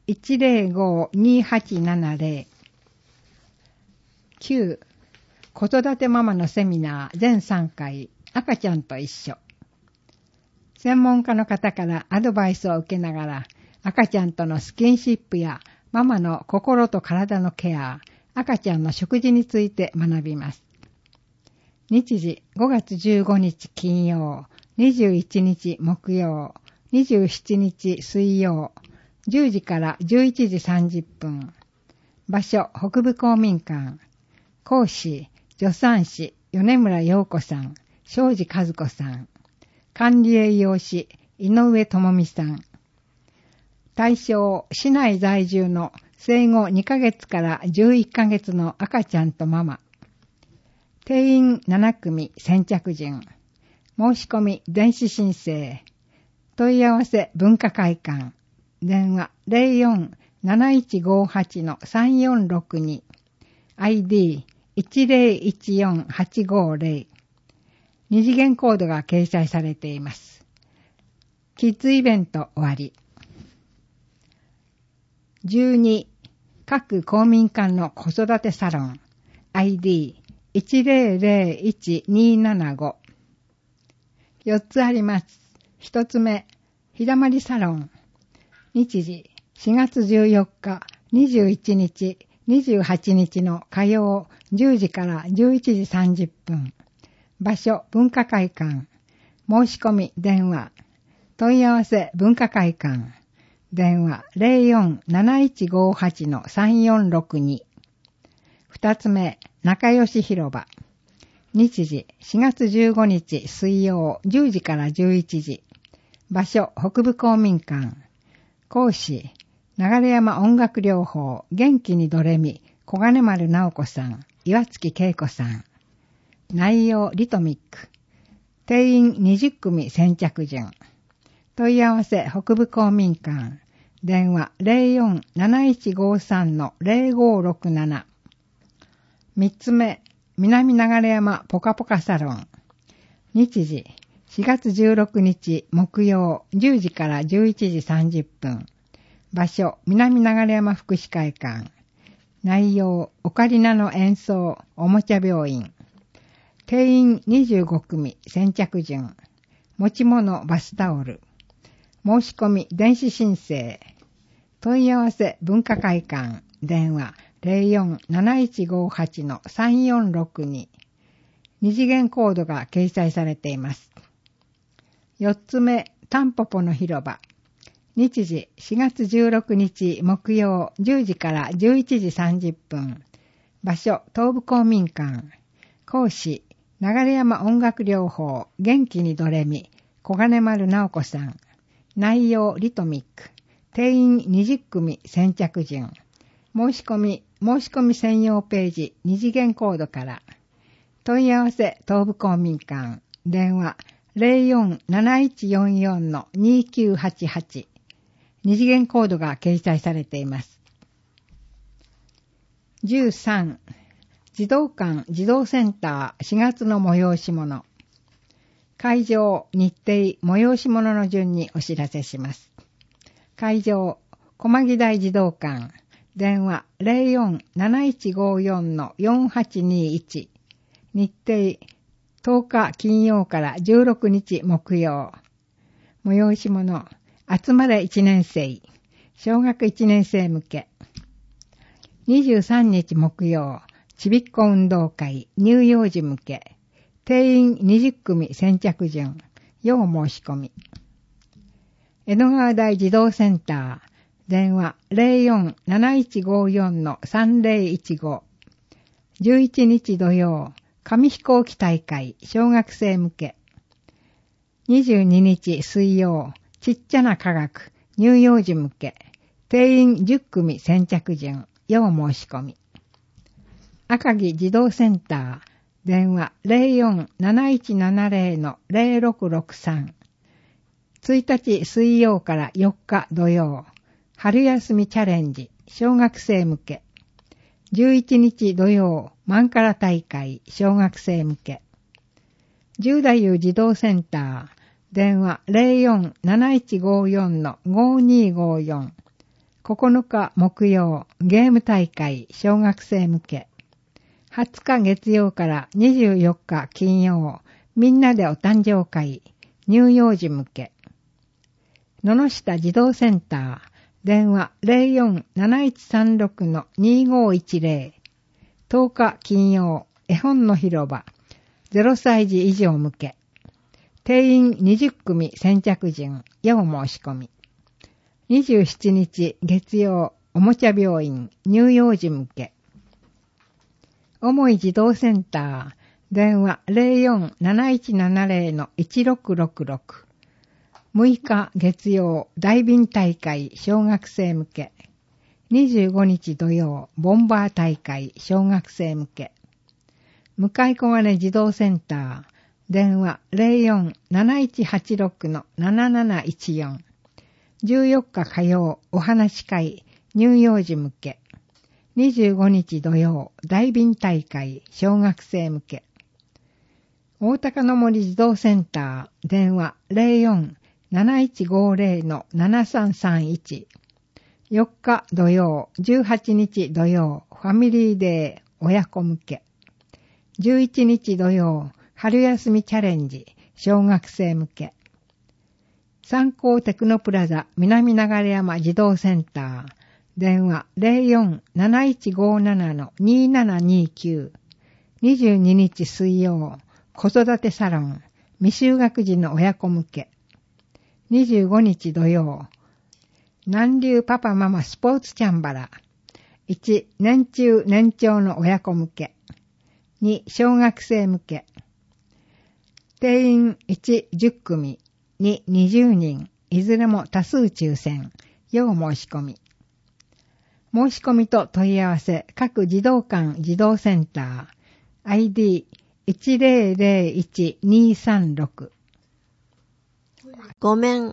105-2870。9. 子育てママのセミナー全3回、赤ちゃんと一緒。専門家の方からアドバイスを受けながら、赤ちゃんとのスキンシップやママの心と体のケア、赤ちゃんの食事について学びます。日時5月15日金曜、21日木曜、27日水曜、10時から11時30分。場所、北部公民館。講師、助産師、米村陽子さん、庄司和子さん。管理栄養士、井上智美さん。対象、市内在住の生後2ヶ月から11ヶ月の赤ちゃんとママ。定員7組先着順。申し込み電子申請。問い合わせ文化会館。電話 04-7158-3462。ID 1014850。二次元コードが掲載されています。キッズイベント終わり。12、各公民館の子育てサロン。ID 1001275。4つあります。1つ目、ひだまりサロン。日時、4月14日、21日、28日の火曜10時から11時30分。場所、文化会館。申し込み、電話。問い合わせ、文化会館。電話、04-7158-3462。二つ目、仲良し広場。日時、4月15日水曜10時から11時。場所、北部公民館。講師、流山音楽療法、元気にドレミ、小金丸直子さん、岩月恵子さん。内容、リトミック。定員20組先着順。問い合わせ、北部公民館。電話 04-7153-0567。三つ目、南流山ポカポカサロン。日時、4月16日木曜10時から11時30分。場所、南流山福祉会館。内容、オカリナの演奏、おもちゃ病院。定員25組先着順。持ち物バスタオル。申し込み電子申請。問い合わせ文化会館。電話 04-7158-3462。二次元コードが掲載されています。4つ目、タンポポの広場。日時4月16日木曜10時から11時30分。場所、東部公民館。講師、流山音楽療法、元気にドレミ、小金丸直子さん。内容、リトミック。定員20組先着順。申し込み専用ページ、二次元コードから。問い合わせ、東部公民館。電話、04-7144-2988。二次元コードが掲載されています。13、児童館児童センター4月の催し物。会場、日程、催し物の順にお知らせします。会場、駒木台児童館。電話 04-7154-4821。日程、10日金曜から16日木曜。催し物、集まれ1年生、小学1年生向け。23日木曜、ちびっこ運動会、乳幼児向け。定員20組先着順、要申し込み。江戸川台児童センター。電話 04-7154-3015。11日土曜、紙飛行機大会、小学生向け。22日水曜、ちっちゃな科学、乳幼児向け。定員10組先着順、要申し込み。赤城児童センター。 電話 04-7170-0663。1日水曜から4日土曜、春休みチャレンジ、小学生向け。11日土曜、マンカラ大会、小学生向け。十太夫児童センター、電話 04-7154-5254。9日木曜、ゲーム大会、小学生向け。20日月曜から24日金曜、みんなでお誕生会、乳幼児向け。野々下児童センター、電話 04-7136-2510。10日金曜、絵本の広場、0歳児以上向け。定員20組先着順、要申し込み。27日月曜、おもちゃ病院、乳幼児向け。重い児童センター、電話 04-7170-1666。6日月曜、ダイビン大会、小学生向け。25日土曜、ボンバー大会、小学生向け。向小金児童センター、電話 04-7186-7714。14日火曜、お話し会、乳幼児向け。25日土曜、ダイビン大会、小学生向け。大高の森児童センター、電話 04-7150-7331。4日土曜、18日土曜、ファミリーデー、親子向け。11日土曜、春休みチャレンジ、小学生向け。三高テクノプラザ南流山児童センター、電話 04-7157-2729。22日水曜、子育てサロン、未就学児の親子向け。25日土曜、南流パパママスポーツチャンバラ。1、年中年長の親子向け。2、小学生向け。定員1、10組。2、20人。いずれも多数抽選。要申し込み。申し込みと問い合わせ、各児童館児童センター。ID1001-236。 5面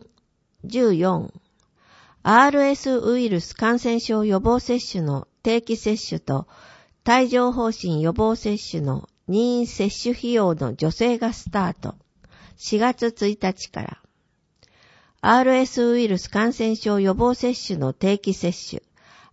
14。RS ウイルス感染症予防接種の定期接種と帯状疱疹予防接種の任意接種費用の助成がスタート。4月1日から。RS ウイルス感染症予防接種の定期接種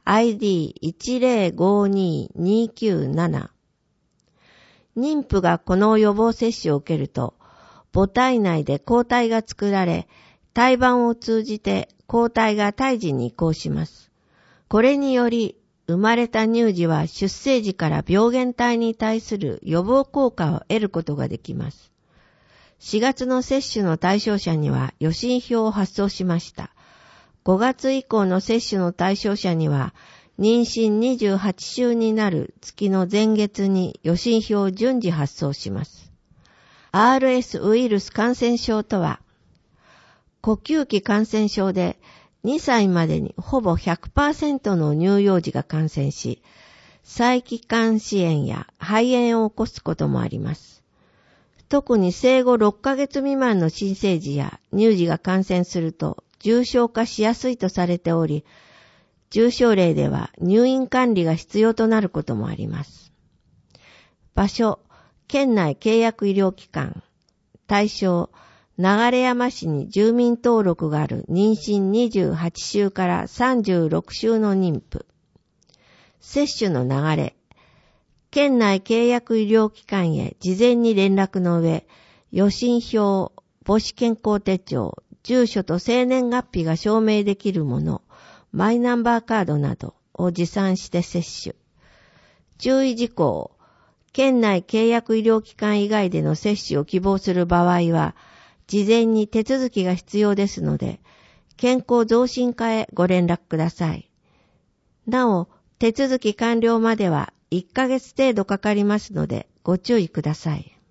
ID1052-297。妊婦がこの予防接種を受けると、母体内で抗体が作られ、胎盤を通じて抗体が胎児に移行します。これにより、生まれた乳児は出生時から病原体に対する予防効果を得ることができます。4月の接種の対象者には予診票を発送しました。5月以降の接種の対象者には、妊娠28週になる月の前月に予診票を順次発送します。RS ウイルス感染症とは、呼吸器感染症で2歳までにほぼ 100% の乳幼児が感染し、細気管支炎や肺炎を起こすこともあります。特に生後6ヶ月未満の新生児や乳児が感染すると重症化しやすいとされており、重症例では入院管理が必要となることもあります。場所、県内契約医療機関。対象、流山市に住民登録がある妊娠28週から36週の妊婦。接種の流れ。県内契約医療機関へ事前に連絡の上、予診票、母子健康手帳、住所と生年月日が証明できるもの、マイナンバーカードなどを持参して接種。注意事項。県内契約医療機関以外での接種を希望する場合は、事前に手続きが必要ですので、健康増進課へご連絡ください。なお、手続き完了までは1ヶ月程度かかりますので、ご注意ください。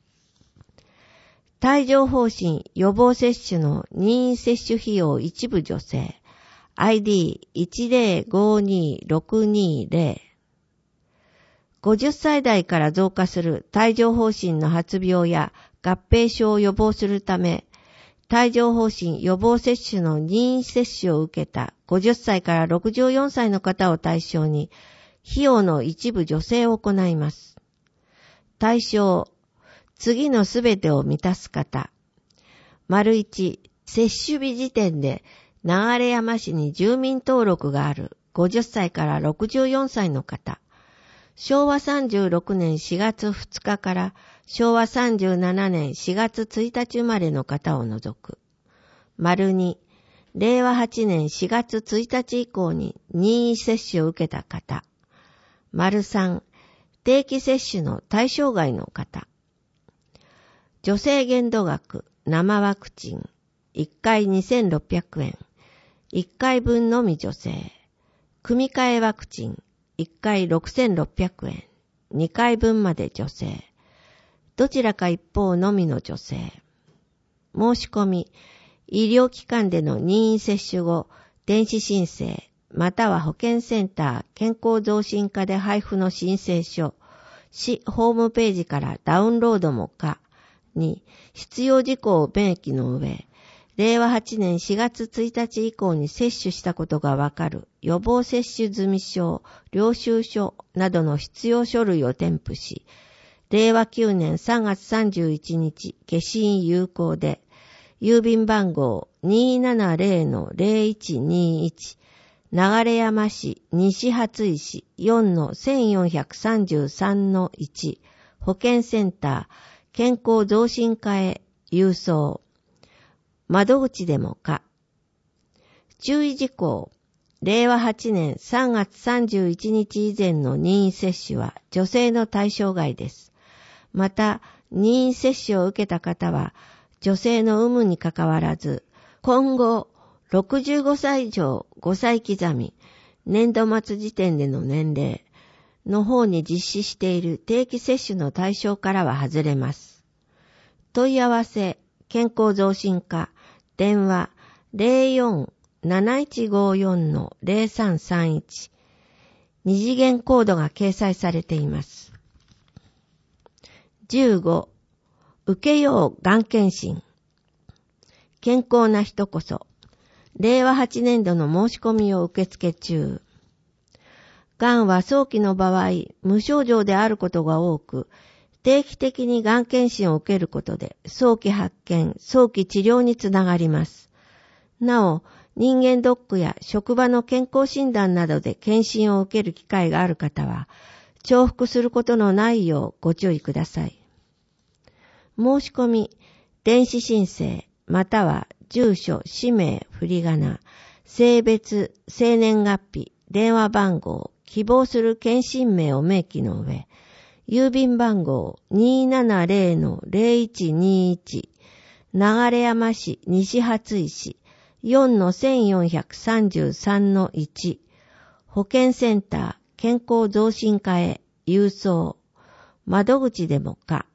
帯状疱疹予防接種の任意接種費用一部助成 ID1052-620。 50歳代から増加する帯状疱疹の発病や合併症を予防するため、帯状疱疹予防接種の任意接種を受けた50歳から64歳の方を対象に、費用の一部助成を行います。対象、次のすべてを満たす方。1、接種日時点で流山市に住民登録がある50歳から64歳の方。昭和36年4月2日から昭和37年4月1日生まれの方を除く。2、令和8年4月1日以降に任意接種を受けた方。3、定期接種の対象外の方。助成限度額、生ワクチン、1回2600円。1回分のみ助成。組み換えワクチン、1回6600円。2回分まで助成。どちらか一方のみの助成。申し込み、医療機関での任意接種後、電子申請、または保健センター健康増進課で配布の申請書、市ホームページからダウンロードも可。2、必要事項を明記の上、令和8年4月1日以降に接種したことがわかる予防接種済証、領収書などの必要書類を添付し、令和9年3月31日消印有効で、郵便番号 270-0121 流山市西初石 4-1433-1 保健センター健康増進課へ郵送。窓口でも可。注意事項。令和8年3月31日以前の任意接種は助成の対象外です。また、任意接種を受けた方は、助成の有無にかかわらず、今後、65歳以上5歳刻み、年度末時点での年齢の方に実施している定期接種の対象からは外れます。問い合わせ、健康増進課、電話 04-7154-0331 二次元コードが掲載されています。15. 受けようがん検診。健康な人こそ令和8年度の申し込みを受付中。がんは早期の場合無症状であることが多く、定期的にがん検診を受けることで早期発見、早期治療につながります。なお、人間ドックや職場の健康診断などで検診を受ける機会がある方は、重複することのないようご注意ください。申し込み、電子申請、または住所、氏名、振り仮名、性別、生年月日、電話番号、希望する検診名を明記の上、郵便番号 270-0121 流山市西初石 4-1433-1 保健センター健康増進課へ郵送。窓口でも可。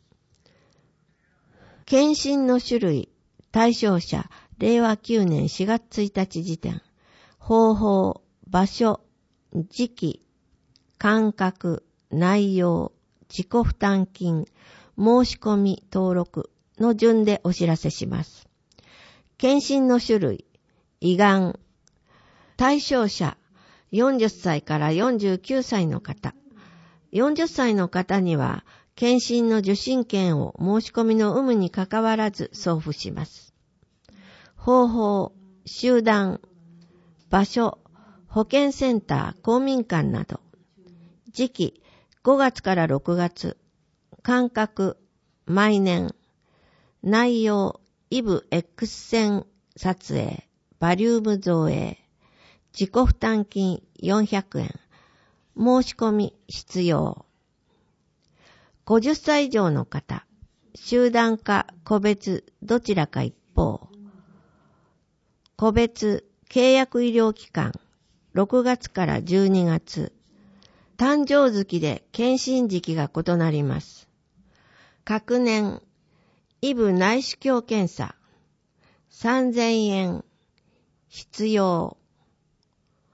検診の種類、対象者、令和9年4月1日時点、方法、場所、時期、間隔、内容、自己負担金、申し込み、登録の順でお知らせします。検診の種類、胃がん、対象者、40歳から49歳の方。40歳の方には、検診の受診券を申し込みの有無にかかわらず送付します。方法、集団、場所、保健センター、公民館など。時期、5月から6月。間隔、毎年。内容、イブ X 線撮影、バリウム造影。自己負担金400円。申し込み必要。50歳以上の方、集団か個別どちらか一方。個別契約医療機関、6月から12月。誕生月で検診時期が異なります。各年、イブ内視鏡検査、3000円。必要。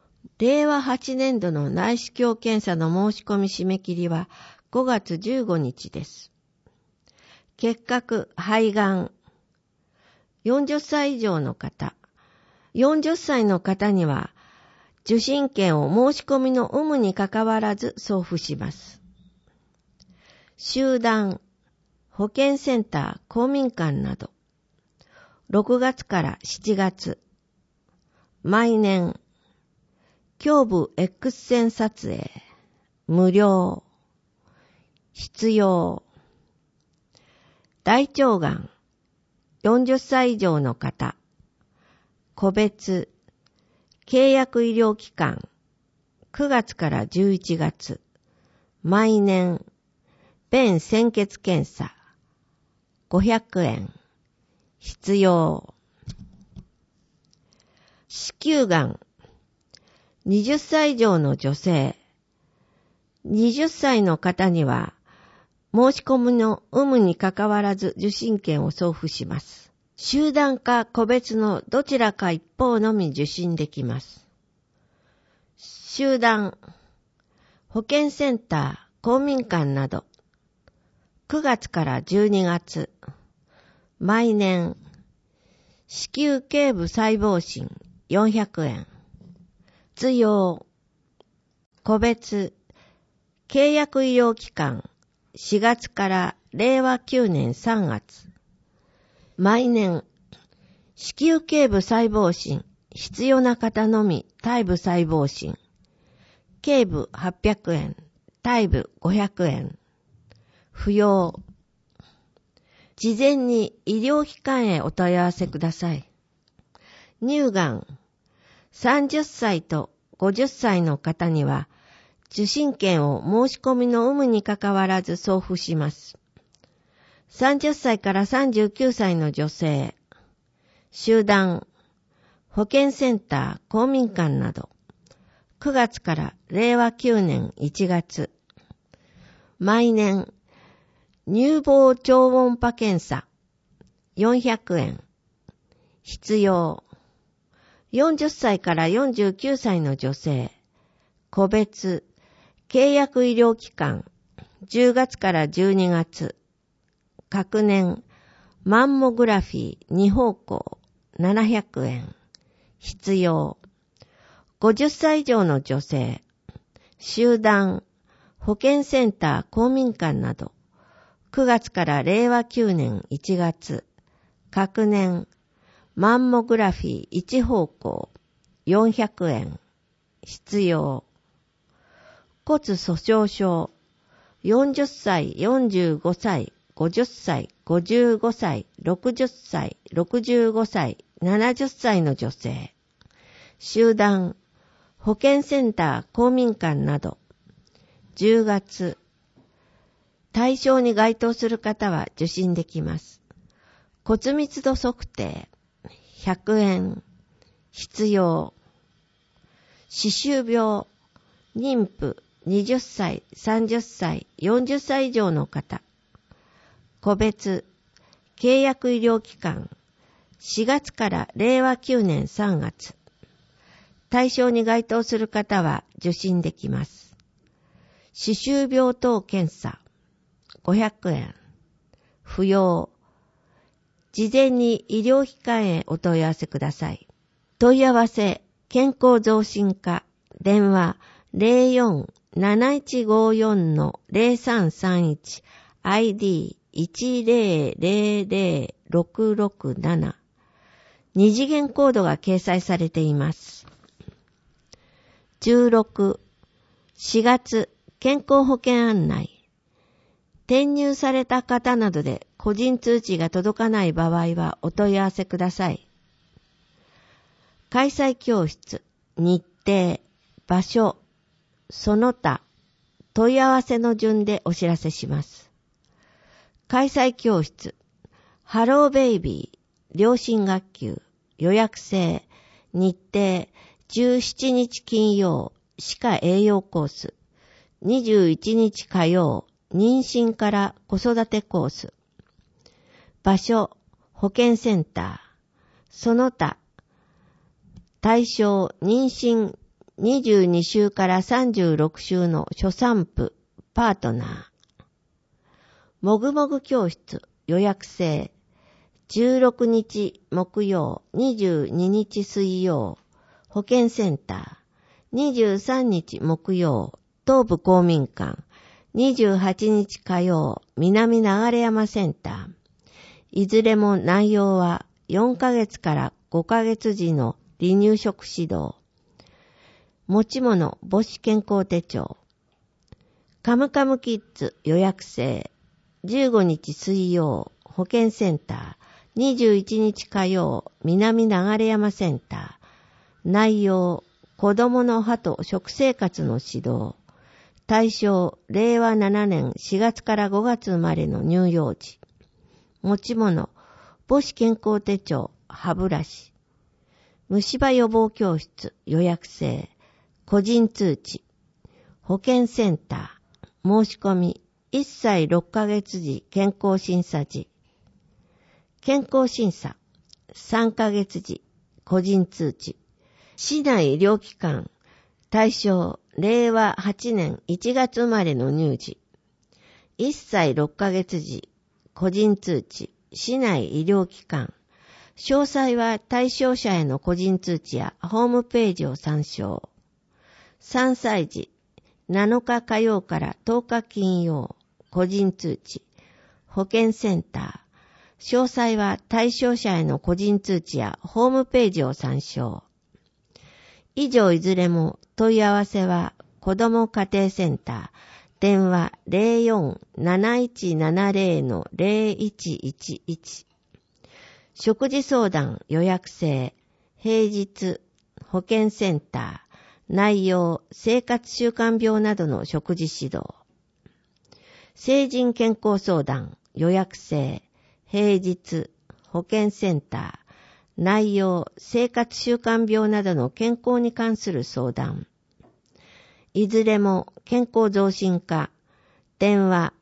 令和8年度の内視鏡検査の申し込み締め切りは5月15日です。結核、肺がん。40歳以上の方。40歳の方には受診券を申し込みの有無にかかわらず送付します。集団、保健センター、公民館など。6月から7月。毎年。胸部 X 線撮影。無料。必要。大腸がん。40歳以上の方。個別。契約医療機関。9月から11月。毎年。便潜血検査。500円。必要。子宮がん。20歳以上の女性。20歳の方には、申し込みの有無にかかわらず受診券を送付します。集団か個別のどちらか一方のみ受診できます。集団、保健センター、公民館など、9月から12月、毎年、子宮頸部細胞診400円。必要。個別。契約医療機関。4月から令和9年3月。毎年。子宮頸部細胞診。必要な方のみ体部細胞診。頸部800円。体部500円。不要。事前に医療機関へお問い合わせください。乳がん。30歳と50歳の方には受診券を申し込みの有無にかかわらず送付します。30歳から39歳の女性、集団、保健センター、公民館など、9月から令和9年1月、毎年、乳房超音波検査、400円、必要。40歳から49歳の女性、個別、契約医療機関、10月から12月、各年、マンモグラフィー2方向、700円、必要。50歳以上の女性、集団、保健センター、公民館など、9月から令和9年1月、各年、マンモグラフィー1方向400円。必要。骨粗鬆症。40歳、45歳、50歳、55歳、60歳、65歳、70歳の女性。集団、保健センター、公民館など。10月。対象に該当する方は受診できます。骨密度測定。100円。必要。歯周病。妊婦。20歳、30歳、40歳以上の方。個別。契約医療機関。4月から令和9年3月。対象に該当する方は受診できます。歯周病等検査。500円。不要。事前に医療機関へお問い合わせください。問い合わせ、健康増進課、電話 04-7154-0331 ID 1000667 二次元コードが掲載されています。16、4月、健康保険案内。転入された方などで個人通知が届かない場合はお問い合わせください。開催教室、日程、場所、その他、問い合わせの順でお知らせします。開催教室、ハローベイビー、両親学級、予約制、日程、17日金曜、歯科栄養コース、21日火曜、妊娠から子育てコース。場所、保健センター。その他、対象、妊娠 22週から36週の初産婦、パートナー。もぐもぐ教室、予約制。16日木曜、22日水曜、保健センター。23日木曜、東部公民館。28日火曜、南流山センター。いずれも内容は4ヶ月から5ヶ月時の離乳食指導。持ち物母子健康手帳。カムカムキッズ予約制。15日水曜、保健センター。21日火曜、南流山センター。内容、子供の歯と食生活の指導。対象、令和7年4月から5月生まれの乳幼児。持ち物、母子健康手帳、歯ブラシ。虫歯予防教室、予約制。個人通知。保健センター。申し込み。1歳6ヶ月時健康審査時。健康審査。3ヶ月時。個人通知。市内医療機関。対象、令和8年1月生まれの乳児。1歳6ヶ月時。個人通知。市内医療機関。詳細は対象者への個人通知やホームページを参照。3歳児、7日火曜から10日金曜、個人通知。保健センター。詳細は対象者への個人通知やホームページを参照。以上いずれも問い合わせは子ども家庭センター。電話 04-7170-0111。食事相談予約制。平日保健センター。内容生活習慣病などの食事指導。成人健康相談予約制。平日保健センター。内容生活習慣病などの健康に関する相談。いずれも健康増進課。電話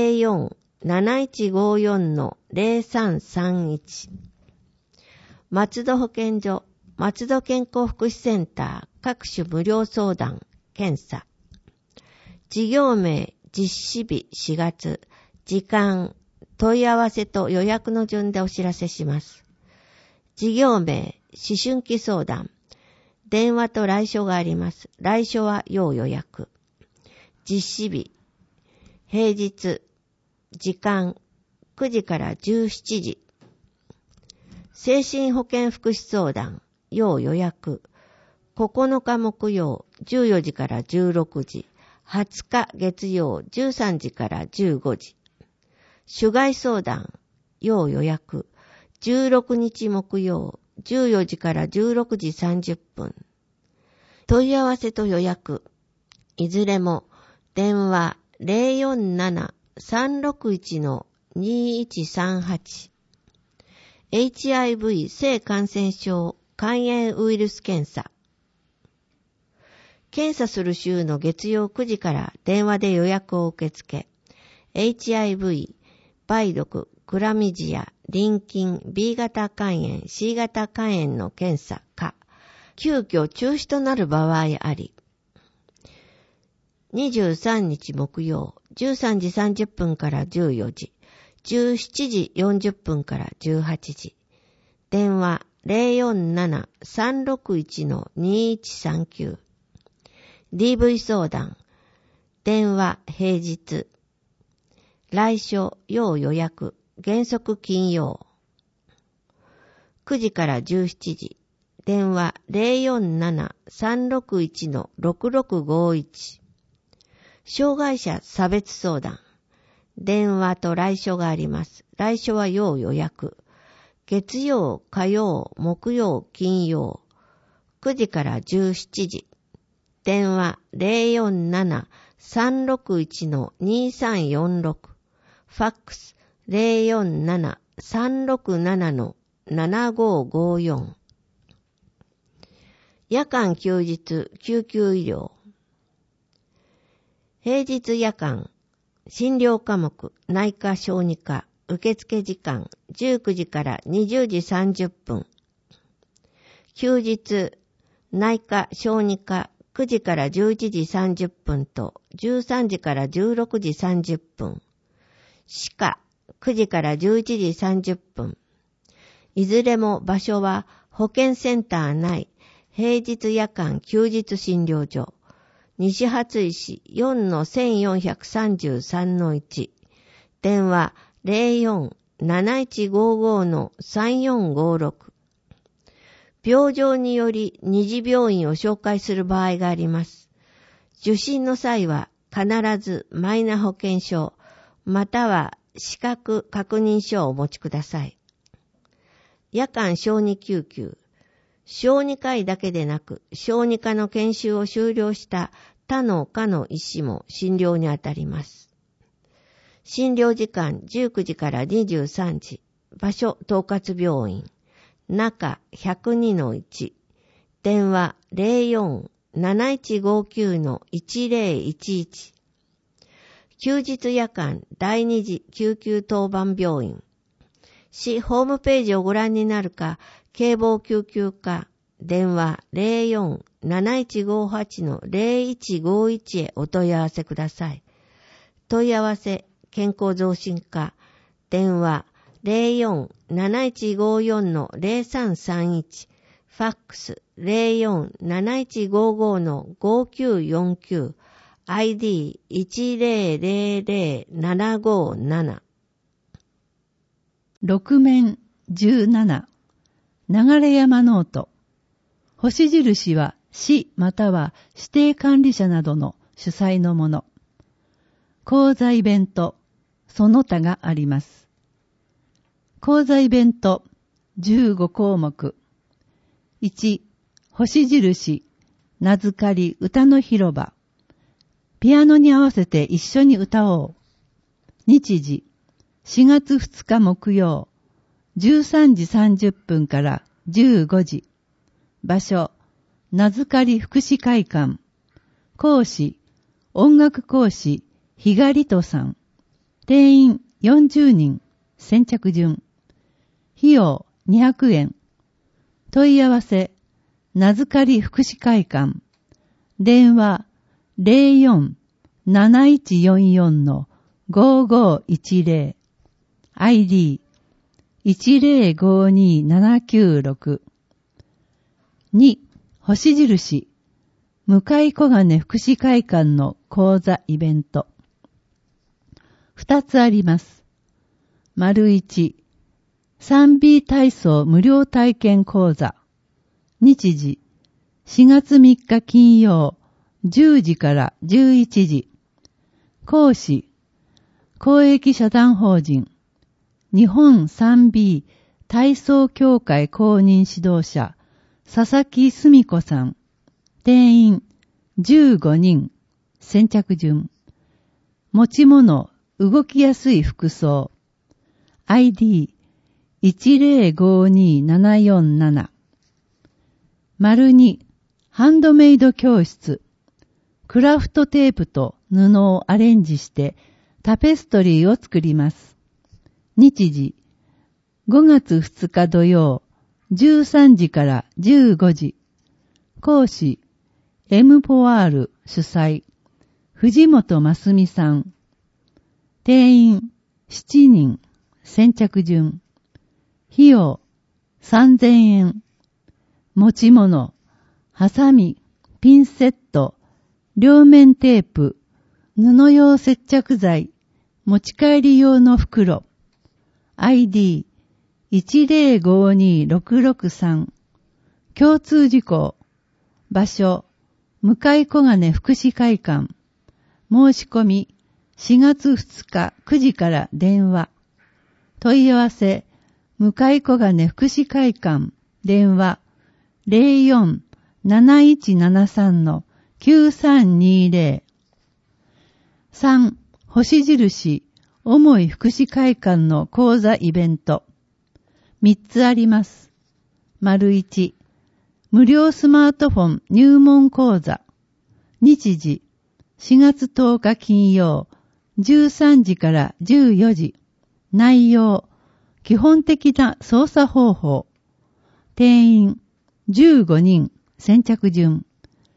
04-7154-0331。松戸保健所、松戸健康福祉センター各種無料相談、検査。事業名、実施日4月、時間、問い合わせと予約の順でお知らせします。事業名、思春期相談。電話と来所があります。来所は要予約。実施日、平日、時間、9時から17時。精神保健福祉相談、要予約。9日木曜、14時から16時。20日月曜、13時から15時。種害相談、要予約。16日木曜、14時から16時30分。問い合わせと予約。いずれも電話 047-361-2138。HIV 性感染症肝炎ウイルス検査。検査する週の月曜9時から電話で予約を受け付け。HIV、梅毒、クラミジア、淋菌、B 型肝炎、C 型肝炎の検査か、急遽中止となる場合あり。23日木曜、13時30分から14時、17時40分から18時。電話 047-361-2139。DV 相談。電話平日。来所要予約。原則金曜。9時から17時。電話 047-361-6651。障害者差別相談。電話と来所があります。来所は要予約。月曜、火曜、木曜、金曜。9時から17時。電話 047-361-2346。ファックス 047-367-7554。夜間休日救急医療。平日夜間診療科目内科小児科受付時間19時から20時30分。休日内科小児科 9時から11時30分と13時から16時30分。歯科9時から11時30分。いずれも場所は保健センター内平日夜間休日診療所。西初井市 4-1433-1。電話 04-7155-3456。病状により二次病院を紹介する場合があります。受診の際は必ずマイナ保険証または資格確認書をお持ちください。夜間小児救急。小児科医だけでなく小児科の研修を修了した他の科の医師も診療にあたります。診療時間19時から23時。場所統括病院。中 102-1。電話 04-7159-1011。休日夜間第二次救急当番病院。市ホームページをご覧になるか、警棒救急課、電話 04-7158-0151 へお問い合わせください。問い合わせ、健康増進課、電話 04-7154-0331、ファックス 04-7155-5949、ID100757。 6面17流山ノート。星印は市または指定管理者などの主催のもの。講座イベント、その他があります。講座イベント15項目。1、星印、名付かり歌の広場。ピアノに合わせて一緒に歌おう。日時、4月2日木曜、13時30分から15時。場所、名付かり福祉会館。講師、音楽講師、日賀里人さん。定員40人。先着順。費用200円。問い合わせ、名付かり福祉会館。電話04-7144-5510。ID10527996。2、星印、向小金福祉会館の講座イベント。2つあります。丸1、3B 体操無料体験講座。日時、4月3日金曜、10時から11時。講師、公益社団法人、日本 3B 体操協会公認指導者、佐々木澄子さん。定員15人。先着順。持ち物、動きやすい服装。ID10527747。丸2、ハンドメイド教室。クラフトテープと布をアレンジしてタペストリーを作ります。日時、5月2日土曜、13時から15時。講師、M ポワール主催、藤本真澄さん。定員7人。先着順。費用3000円。持ち物、ハサミ、ピンセット、両面テープ、布用接着剤、持ち帰り用の袋。ID10526663。共通事項。場所、向小金福祉会館。申し込み、4月2日9時から電話。問い合わせ、向小金福祉会館。電話、04-7173-9320。3、星印、重い福祉会館の講座イベント。3つあります。丸1、無料スマートフォン入門講座。日時、4月10日金曜、13時から14時。内容、基本的な操作方法。定員、15人、先着順。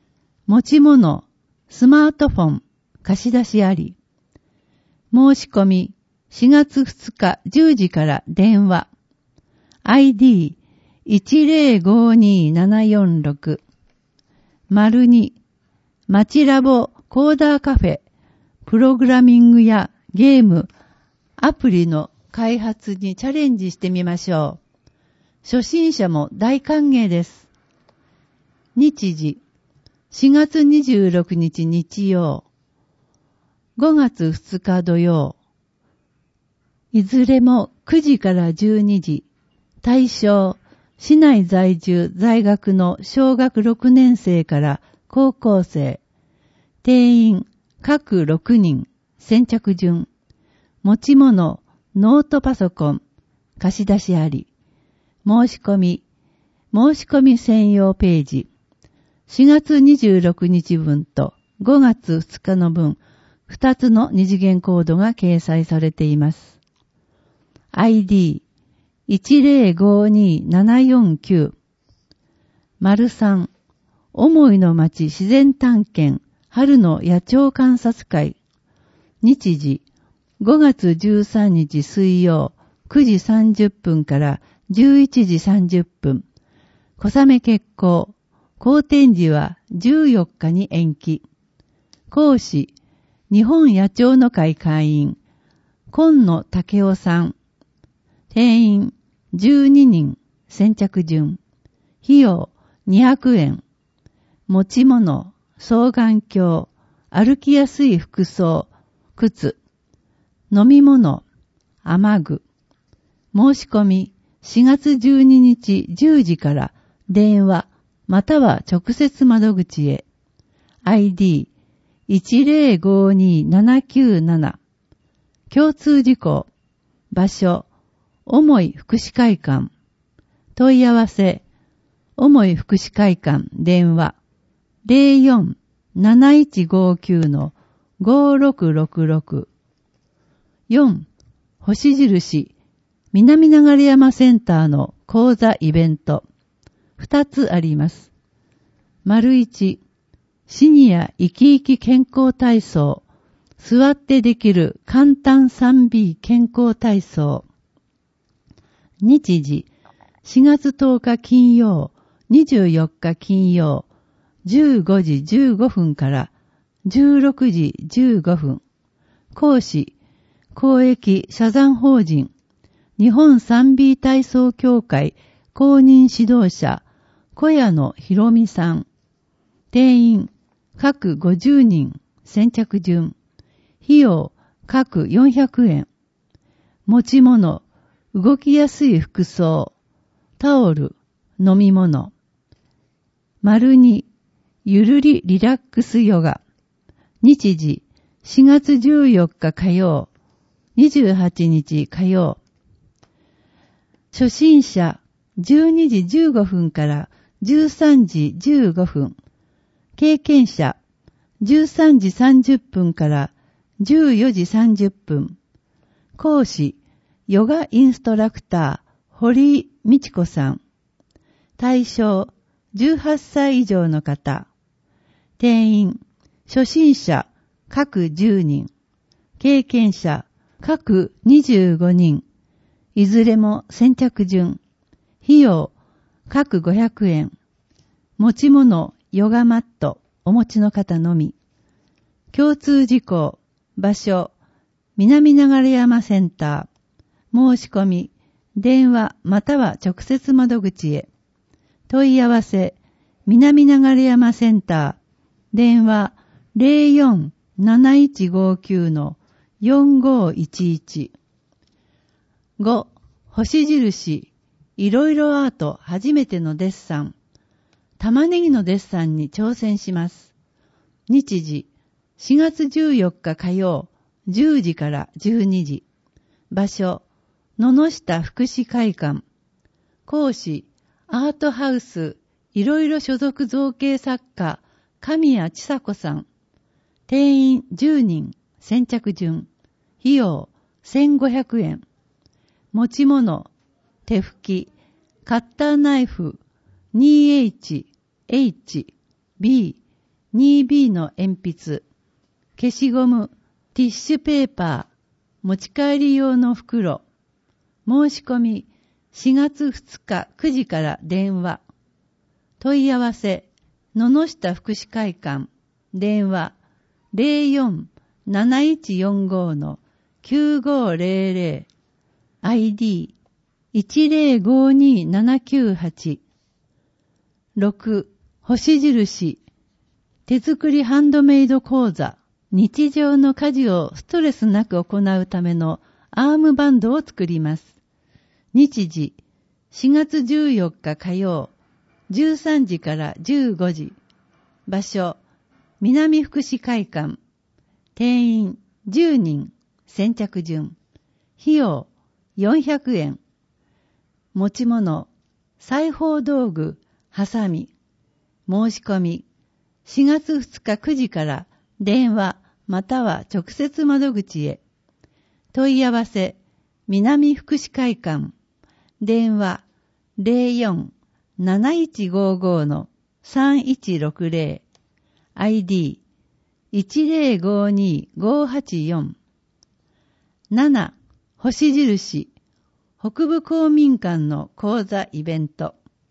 持ち物、スマートフォン、貸し出しあり。申し込み、4月2日10時から電話。ID10527446。2、町ラボコーダーカフェ、プログラミングやゲーム、アプリの開発にチャレンジしてみましょう。初心者も大歓迎です。日時、4月26日日曜、5月2日土曜、いずれも9時から12時、対象、市内在住在学の小学6年生から高校生、定員各6人、先着順、持ち物、ノートパソコン、貸し出しあり、申し込み専用ページ、4月26日分と5月2日の分、2つの二次元コードが掲載されています。ID1052-749 3思いの町自然探検春の野鳥観察会。日時5月13日水曜9時30分から11時30分。小雨決行。好天時は14日に延期。講師、日本野鳥の会会員、今野武夫さん。定員12人、先着順。費用200円。持ち物、双眼鏡、歩きやすい服装、靴。飲み物、雨具。申し込み、4月12日10時から電話、または直接窓口へ。ID1052-797。共通事項。場所。重い福祉会館。問い合わせ。重い福祉会館電話。04-7159-5666。4. 星印。南流山センターの講座イベント。2つあります。1、シニア生き生き健康体操。座ってできる簡単 3B 健康体操。日時、4月10日金曜、24日金曜、15時15分から16時15分。講師、公益社団法人、日本 3B 体操協会公認指導者、小谷野博美さん。定員、各50人、先着順。費用、各400円。持ち物、動きやすい服装、タオル、飲み物。2、ゆるりリラックスヨガ。日時、4月14日火曜、28日火曜。初心者、12時15分から13時15分。経験者、13時30分から14時30分。講師、ヨガインストラクター、堀井美智子さん。対象、18歳以上の方。定員、初心者、各10人。経験者、各25人。いずれも先着順。費用、各500円。持ち物、ヨガマット、お持ちの方のみ。共通事項、場所、南流山センター。申し込み、電話または直接窓口へ。問い合わせ、南流山センター。電話 04-7159-4511。5. 星印、いろいろアート初めてのデッサン。玉ねぎのデッサンに挑戦します。日時、4月14日火曜、10時から12時。場所、野々下福祉会館。講師、アートハウス、いろいろ所属造形作家、神谷千佐子さん。定員10人、先着順。費用、1500円。持ち物、手拭き、カッターナイフ、2H、H、B、 2B の鉛筆、消しゴム、ティッシュペーパー、持ち帰り用の袋、申し込み4月2日9時から電話、問い合わせ、野々下福祉会館、電話 04-7145-9500 ID 1052798 6. 星印手作りハンドメイド講座日常の家事をストレスなく行うためのアームバンドを作ります。日時4月14日火曜13時から15時。場所南福祉会館。定員10人。先着順。費用400円。持ち物裁縫道具、ハサミ。申し込み4月2日9時から電話または直接窓口へ。問い合わせ南福祉会館。電話 04-7155-3160 ID 1052584 7. 星印北部公民館の講座イベント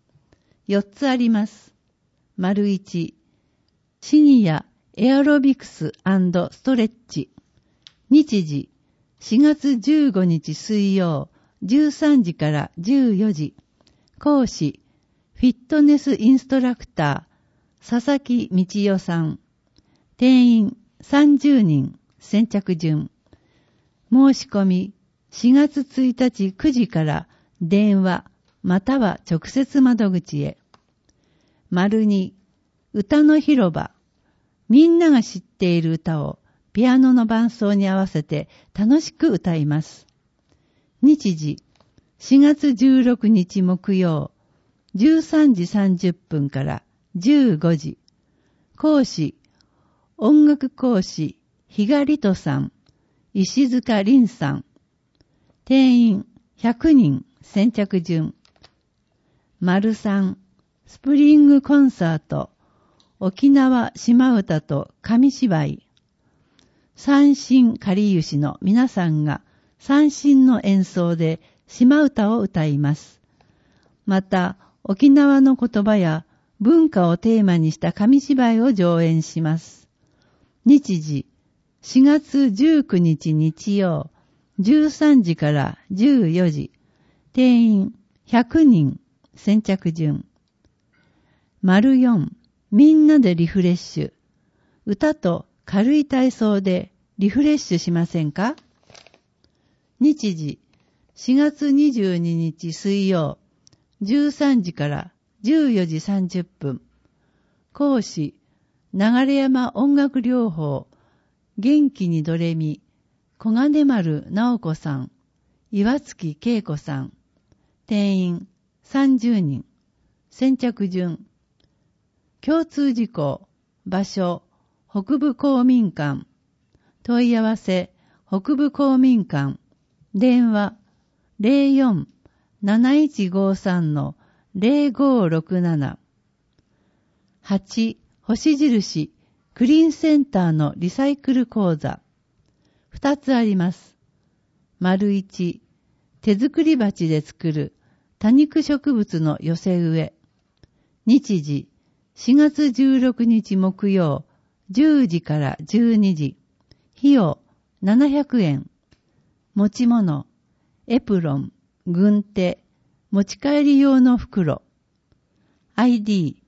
4つあります。丸1シニアエアロビクス&ストレッチ日時4月15日水曜13時から14時。講師フィットネスインストラクター佐々木道代さん。定員30人。先着順。申し込み4月1日9時から電話または直接窓口へ。丸2歌の広場みんなが知っている歌をピアノの伴奏に合わせて楽しく歌います。日時4月16日木曜13時30分から15時。講師音楽講師比嘉里人さん、石塚凛さん。定員100人。先着順。丸3スプリングコンサート沖縄島唄と紙芝居。三線かりゆしの皆さんが三線の演奏で島唄を歌います。また沖縄の言葉や文化をテーマにした紙芝居を上演します。日時4月19日日曜13時から14時。定員100人。先着順。丸4みんなでリフレッシュ。歌と軽い体操でリフレッシュしませんか？日時4月22日水曜13時から14時30分。講師流山音楽療法元気にドレミ小金丸直子さん、岩月恵子さん。定員30人。先着順。共通事項場所北部公民館。問い合わせ北部公民館。電話 04-7153-0567 8. 星印クリーンセンターのリサイクル講座2つあります。丸1手作り鉢で作る多肉植物の寄せ植え。日時4月16日木曜10時から12時。費用700円。持ち物エプロン、軍手、持ち帰り用の袋。ID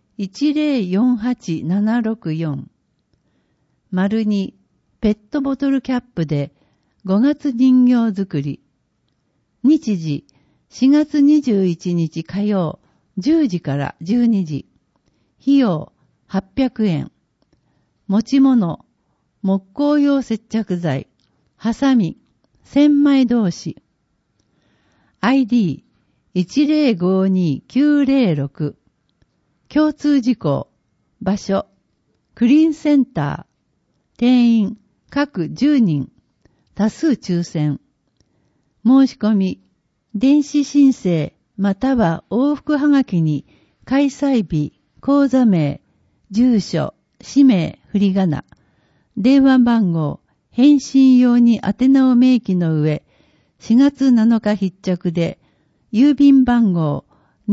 1048764。丸2ペットボトルキャップで5月人形作り。日時4月21日火曜10時から12時。費用800円。持ち物木工用接着剤、ハサミ、千枚通し。ID 1052906。共通事項場所クリーンセンター。定員各10人。多数抽選。申し込み電子申請または往復はがきに開催日、講座名、住所、 氏名、振り仮名、電話番号、返信用に宛名を明記の上、4月7日必着で、郵便番号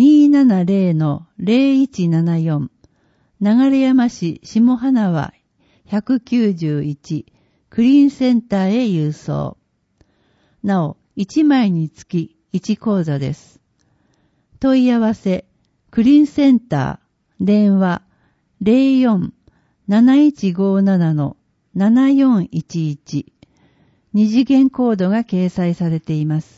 270-0174、流山市下花輪191、クリーンセンターへ郵送。なお、1枚につき1口座です。問い合わせ、クリーンセンター、電話 04-7157-7411、二次元コードが掲載されています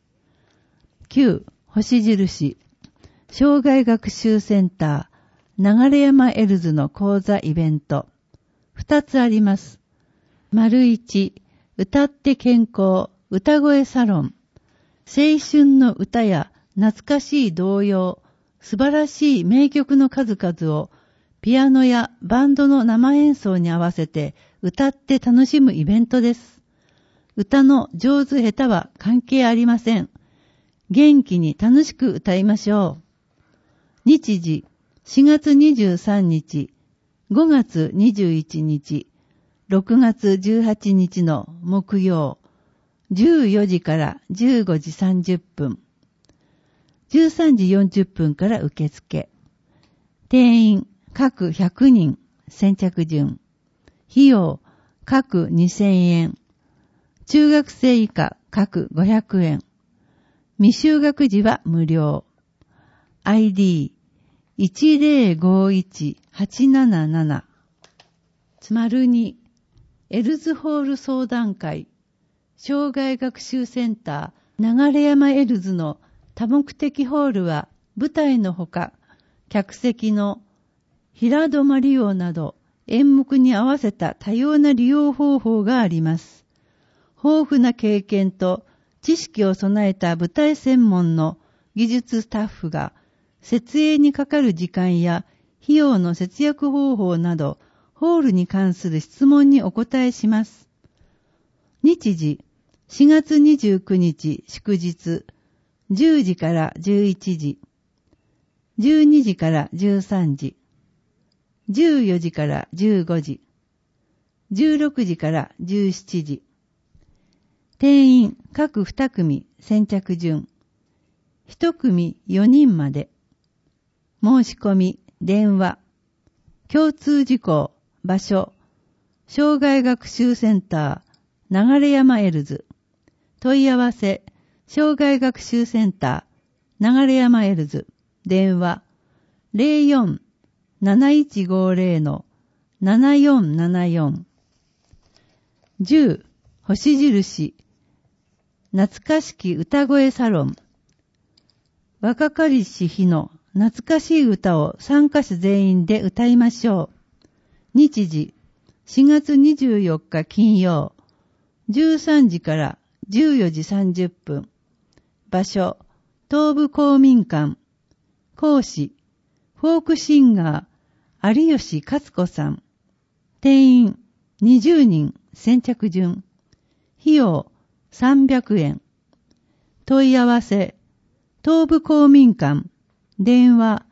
。9、星印、障害学習センター、流山エルズの講座イベント。2つあります。丸1、歌って健康、歌声サロン。青春の歌や懐かしい童謡、素晴らしい名曲の数々をピアノやバンドの生演奏に合わせて歌って楽しむイベントです。歌の上手下手は関係ありません。元気に楽しく歌いましょう。日時、4月23日、5月21日、6月18日の木曜、14時から15時30分、13時40分から受付。定員各100人、先着順。費用各2000円。中学生以下各500円。未就学児は無料。ID1051-877。丸2、エルズホール相談会、障害学習センター、流山エルズの多目的ホールは舞台のほか、客席の平止ま利用など演目に合わせた多様な利用方法があります。豊富な経験と知識を備えた舞台専門の技術スタッフが設営にかかる時間や費用の節約方法などホールに関する質問にお答えします。日時、4月29日祝日、10時から11時、12時から13時、14時から15時、16時から17時。定員各2組先着順。1組4人まで。申し込み、電話。共通事項、場所。障害学習センター、流山エルズ。問い合わせ、障害学習センター、流山エルズ。電話。04-7150-7474。10、星印。懐かしき歌声サロン。若かりし日の懐かしい歌を参加者全員で歌いましょう。日時、4月24日金曜、13時から14時30分。場所、東部公民館。講師、フォークシンガー、有吉勝子さん。定員、20人、先着順。費用、300円。問い合わせ、東部公民館、電話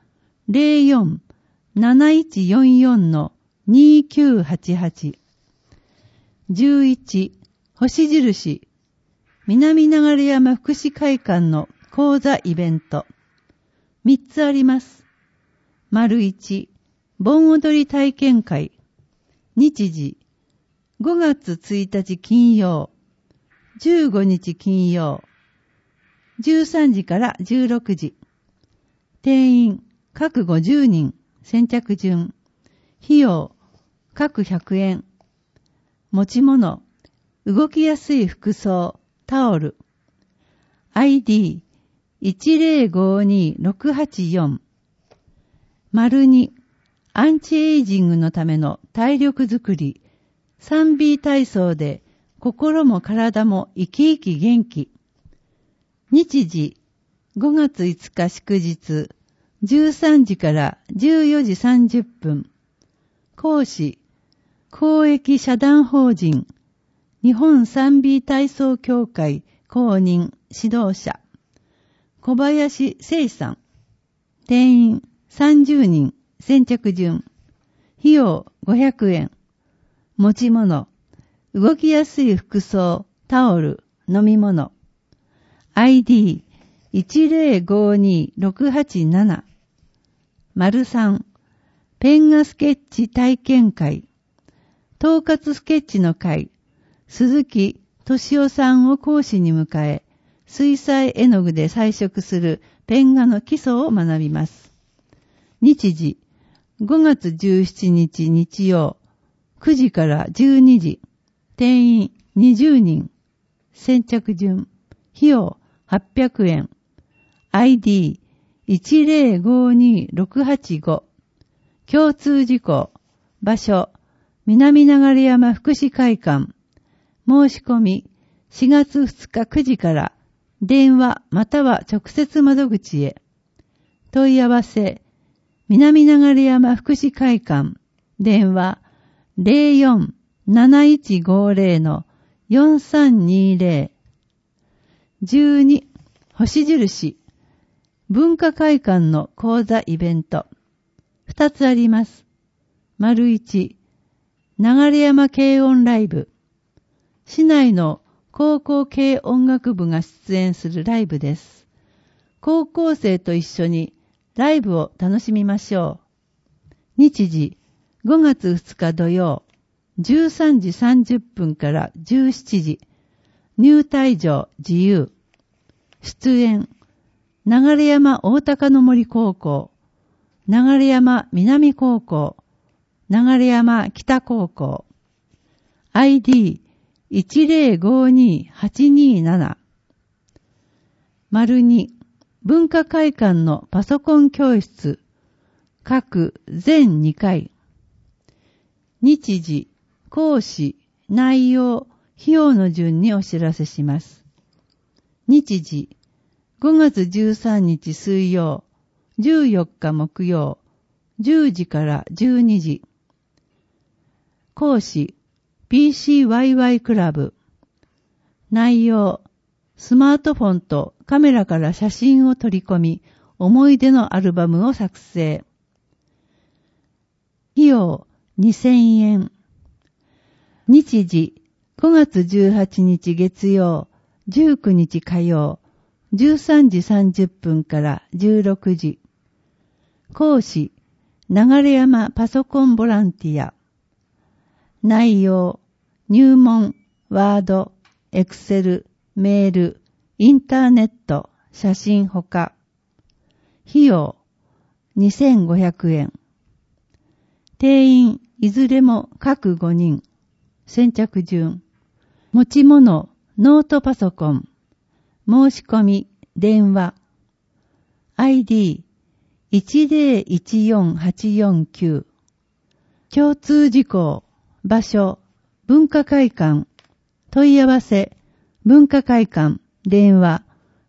04-7144-2988。11、星印、南流山福祉会館の講座イベント。3つあります。丸1、盆踊り体験会。日時、5月1日金曜、15日金曜、13時から16時。定員、各50人、先着順。費用、各100円。持ち物、動きやすい服装、タオル。ID1052-684。丸2、アンチエイジングのための体力づくり。3B 体操で心も体も生き生き元気。日時、5月5日祝日、13時から14時30分。講師、公益社団法人、日本 3B 体操協会公認指導者、小林聖さん。定員30人、先着順。 費用500円。持ち物、動きやすい服装、タオル、飲み物。ID1052687。3、ペン画スケッチ体験会。統括スケッチの会、鈴木敏夫さんを講師に迎え、水彩絵の具で彩色するペン画の基礎を学びます。日時、5月17日日曜、9時から12時、定員20人、先着順、費用800円、ID1052685、共通事項、場所、南流山福祉会館、申し込み、4月2日9時から、電話または直接窓口へ。問い合わせ、南流山福祉会館、電話 04-7150-4320。12、星印、文化会館の講座イベント。2つあります。丸1、流山軽音ライブ。市内の高校軽音楽部が出演するライブです。高校生と一緒にライブを楽しみましょう。日時、5月2日土曜、13時30分から17時。入退場自由。出演、流山大高の森高校、流山南高校、流山北高校。ID1052827。2、文化会館のパソコン教室、各全2回。日時、講師、内容、費用の順にお知らせします。日時、5月13日水曜、14日木曜、10時から12時。講師、PCYY クラブ。内容、スマートフォンとカメラから写真を取り込み、思い出のアルバムを作成。費用2000円。日時、5月18日月曜、19日火曜、13時30分から16時。講師、流山パソコンボランティア。内容、入門、ワード、エクセル、メール、インターネット、写真ほか。費用、2500円。定員、いずれも各5人。先着順。持ち物、ノートパソコン。申し込み、電話。ID1014849。共通事項、場所、文化会館。問い合わせ、文化会館、電話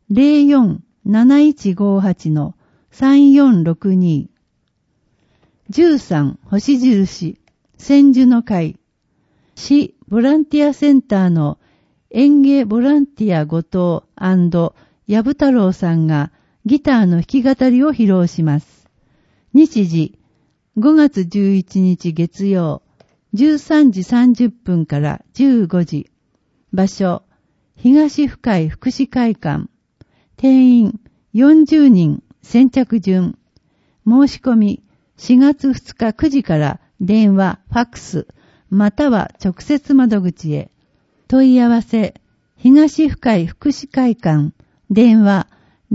04-7158-3462。13、星印、千住の会。市ボランティアセンターの園芸ボランティア後藤&矢太郎さんがギターの弾き語りを披露します。日時、5月11日月曜、13時30分から15時。場所、東深い福祉会館。定員40人、先着順。申し込み、4月2日9時から電話、ファックス、または直接窓口へ。問い合わせ、東深い福祉会館。電話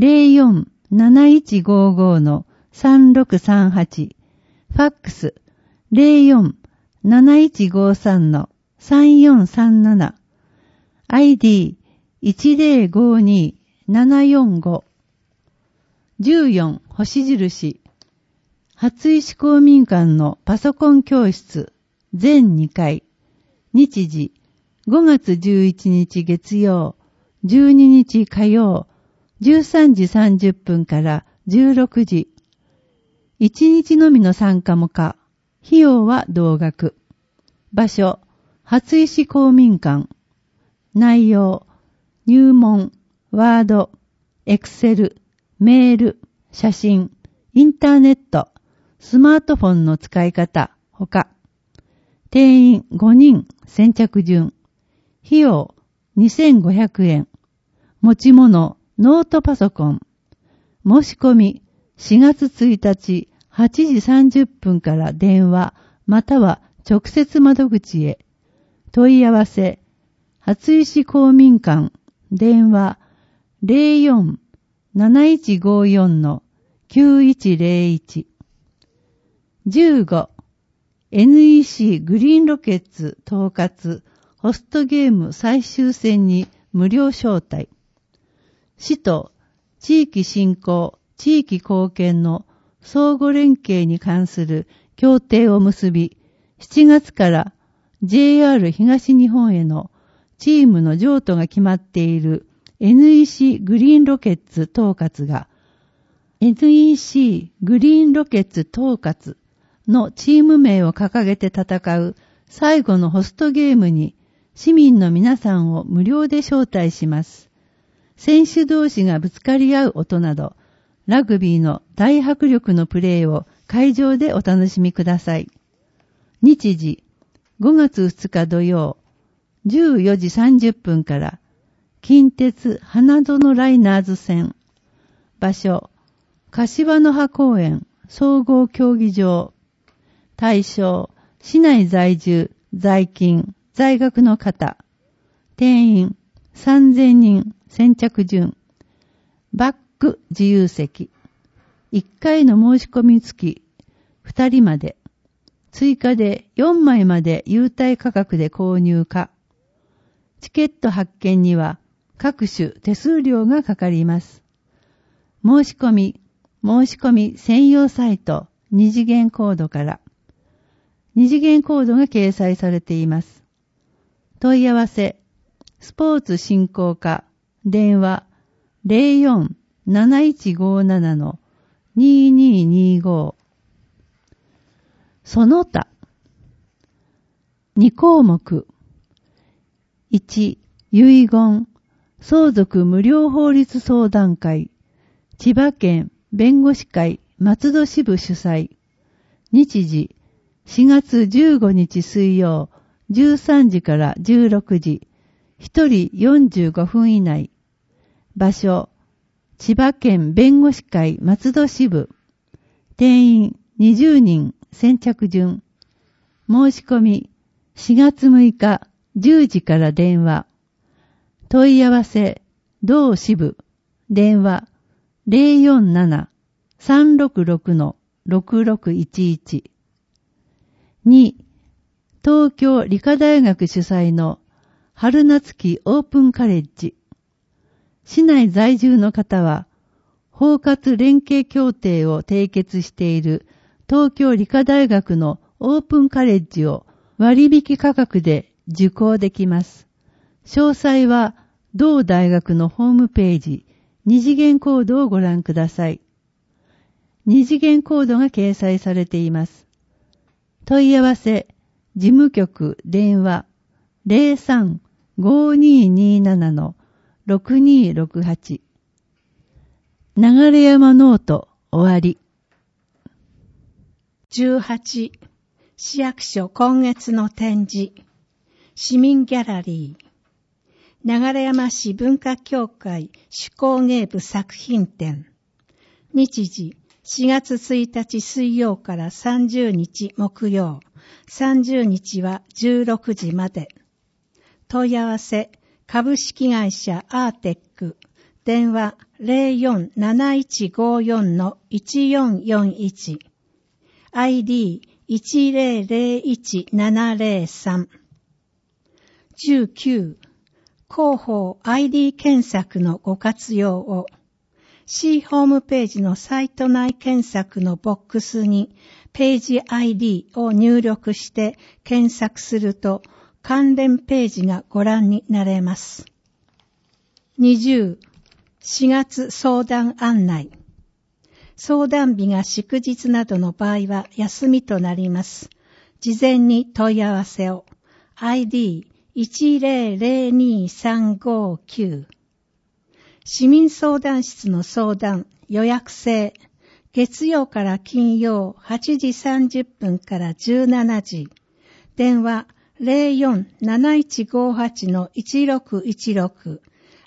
04-7155-3638。ファックス 04-7153-3437。ID1052745。14、星印。初石公民館のパソコン教室。全2回。日時、5月11日月曜、12日火曜、13時30分から16時。1日のみの参加も可。費用は同額。場所、初石公民館。内容、入門、ワード、エクセル、メール、写真、インターネット、スマートフォンの使い方、 ほか、定員5人先着順、費用2500円、持ち物ノートパソコン、申し込み4月1日8時30分から電話または直接窓口へ。問い合わせ、初石公民館、電話 04-7154-9101。15、NEC グリーンロケッツ統括ホストゲーム最終戦に無料招待。市と地域振興、地域貢献の相互連携に関する協定を結び、7月から JR 東日本へのチームの譲渡が決まっている NEC グリーンロケッツ統括が NEC グリーンロケッツ統括のチーム名を掲げて戦う最後のホストゲームに市民の皆さんを無料で招待します。選手同士がぶつかり合う音など、ラグビーの大迫力のプレーを会場でお楽しみください。日時、5月2日土曜、14時30分から、近鉄花園ライナーズ線。場所、柏の葉公園総合競技場。対象、市内在住、在勤、在学の方。定員、3000人、先着順。バック自由席。1回の申し込み付き、2人まで。追加で4枚まで優待価格で購入か。チケット発券には各種手数料がかかります。申し込み専用サイト二次元コードから。二次元コードが掲載されています。問い合わせ、スポーツ振興課、電話 04-7157-2225。その他。2項目。1、遺言、相続無料法律相談会、千葉県弁護士会松戸支部主催。日時、4月15日水曜、13時から16時、1人45分以内。場所、千葉県弁護士会松戸支部。定員20人先着順。申し込み、4月6日10時から電話。問い合わせ、同支部。電話、047-366-6611。2、東京理科大学主催の春夏期オープンカレッジ。市内在住の方は、包括連携協定を締結している東京理科大学のオープンカレッジを割引価格で受講できます。詳細は同大学のホームページ、二次元コードをご覧ください。二次元コードが掲載されています。問い合わせ、事務局電話 03-5227-6268。流山ノート終わり。 18、市役所今月の展示、市民ギャラリー、流山市文化協会手工芸部作品展。日時、4月1日水曜から30日木曜、30日は16時まで。問い合わせ、株式会社アーテック、電話 04-7154-1441、ID1001-703。19、広報 ID 検索のご活用を。市ホームページのサイト内検索のボックスにページ ID を入力して検索すると関連ページがご覧になれます。20、4月相談案内。相談日が祝日などの場合は休みとなります。事前に問い合わせを。ID1002-359。市民相談室の相談、予約制。 月曜から金曜8時30分から17時。電話 04-7158-1616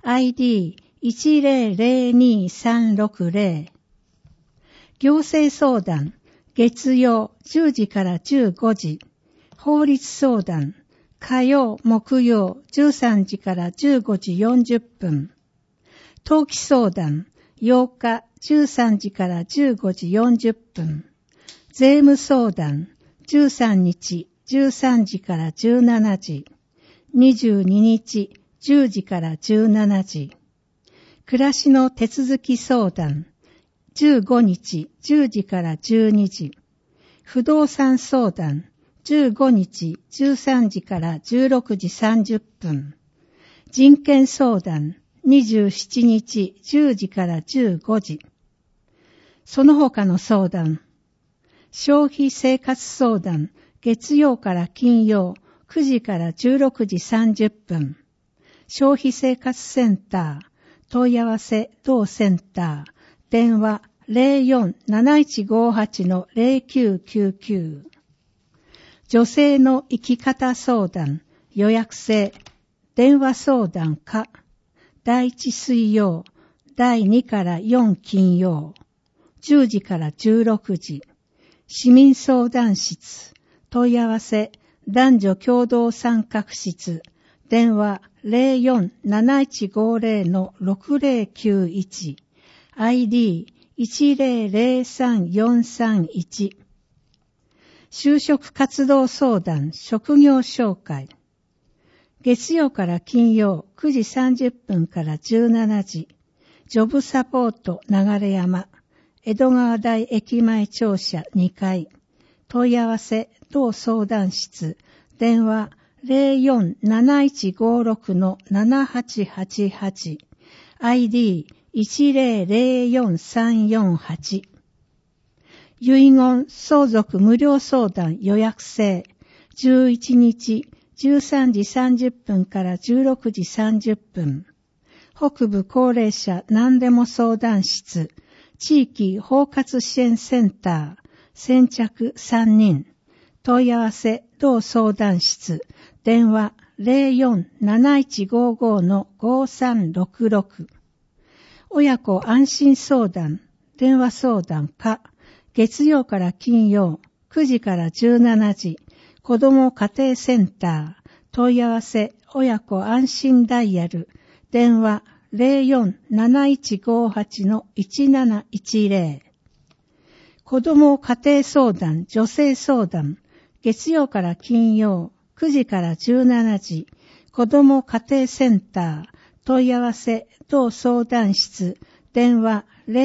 ID1002-360。行政相談月曜10時から15時。法律相談火曜木曜13時から15時40分。登記相談8日13時から15時40分。税務相談13日13時から17時。22日10時から17時。暮らしの手続き相談15日10時から12時。不動産相談15日13時から16時30分。人権相談27日10時から15時。その他の相談。消費生活相談月曜から金曜9時から16時30分。消費生活センター問い合わせ同センター電話 04-7158-0999。女性の生き方相談予約制電話相談課第1水曜第2から4金曜10時から16時。市民相談室問い合わせ男女共同参画室電話 04-7150-6091 ID1003-431。就職活動相談職業紹介月曜から金曜9時30分から17時。ジョブサポート流山江戸川台駅前庁舎2階問い合わせ同相談室電話 04-7156-7888 ID1004-348。遺言相続無料相談予約制11日13時30分から16時30分。北部高齢者何でも相談室地域包括支援センター先着3人。問い合わせ同相談室電話 04-7155-5366。親子安心相談電話相談課月曜から金曜9時から17時。子ども家庭センター問い合わせ親子安心ダイヤル電話 04-7158-1710。子ども家庭相談女性相談月曜から金曜9時から17時。子ども家庭センター問い合わせ同相談室電話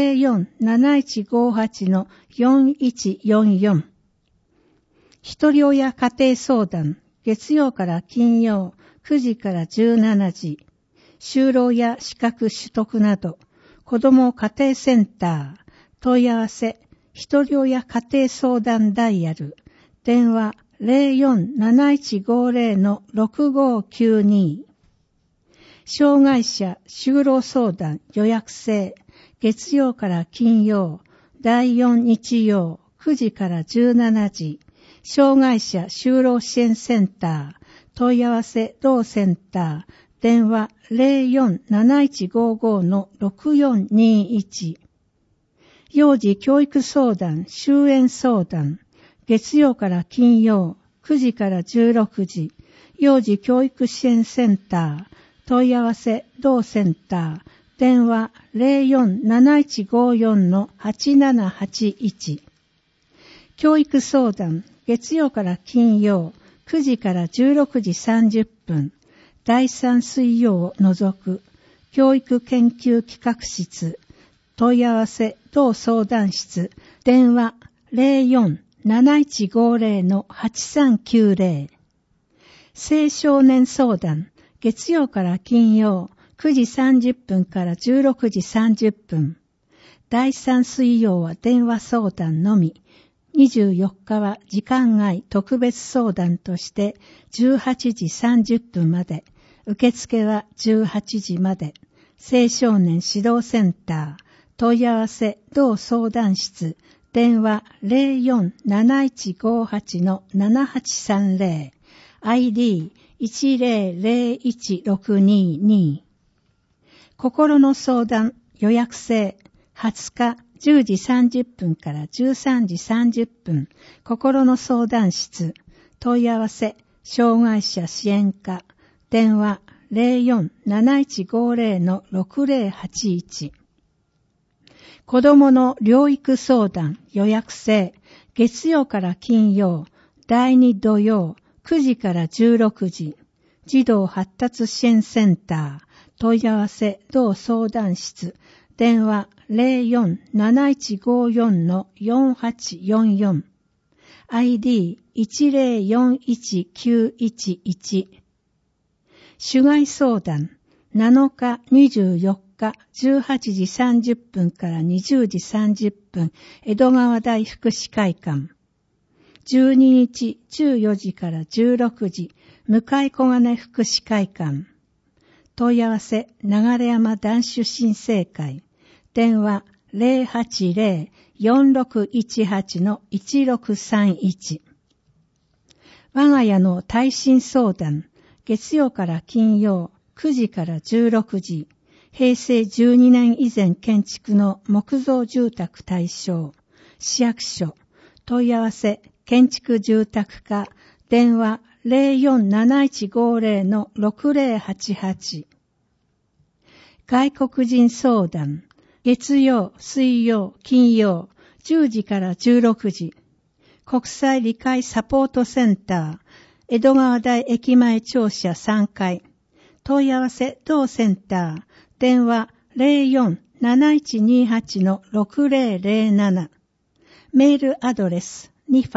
04-7158-4144。一人親家庭相談月曜から金曜9時から17時。就労や資格取得など子ども家庭センター問い合わせ一人親家庭相談ダイヤル電話 04-7150-6592。障害者就労相談予約制月曜から金曜第4日曜9時から17時。障害者就労支援センター問い合わせ同センター電話 04-7155-6421。幼児教育相談終園相談月曜から金曜9時から16時。幼児教育支援センター問い合わせ同センター電話 04-7154-8781。教育相談月曜から金曜9時から16時30分。第3水曜を除く教育研究企画室問い合わせ同相談室電話 04-7150-8390。青少年相談月曜から金曜9時30分から16時30分。第3水曜は電話相談のみ。24日は時間外特別相談として18時30分まで。受付は18時まで。青少年指導センター問い合わせ同相談室、電話 047158-7830 ID 1001622。心の相談予約制、20日10時30分から13時30分、心の相談室、問い合わせ障害者支援課、電話 047150-6081。子どもの療育相談予約制、月曜から金曜、第2土曜、9時から16時、児童発達支援センター、問い合わせ同相談室、電話 047154-4844 ID 1041911。主害相談7日24日18時30分から20時30分江戸川大福祉会館。12日14時から16時向井小金福祉会館。問い合わせ流山男子新生会。電話 080-4618-1631。我が家の耐震相談月曜から金曜9時から16時、平成12年以前建築の木造住宅対象、市役所、問い合わせ、建築住宅課、電話 047150-6088。外国人相談、月曜、水曜、金曜、10時から16時、国際理解サポートセンター、江戸川台駅前庁舎3階。問い合わせ同センター。電話 047128-6007。メールアドレス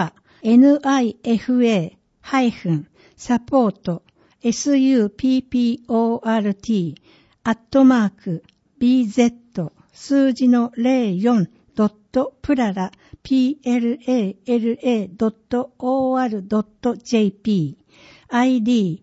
nifa-support@bz 数字の 04.plala.or.jp ID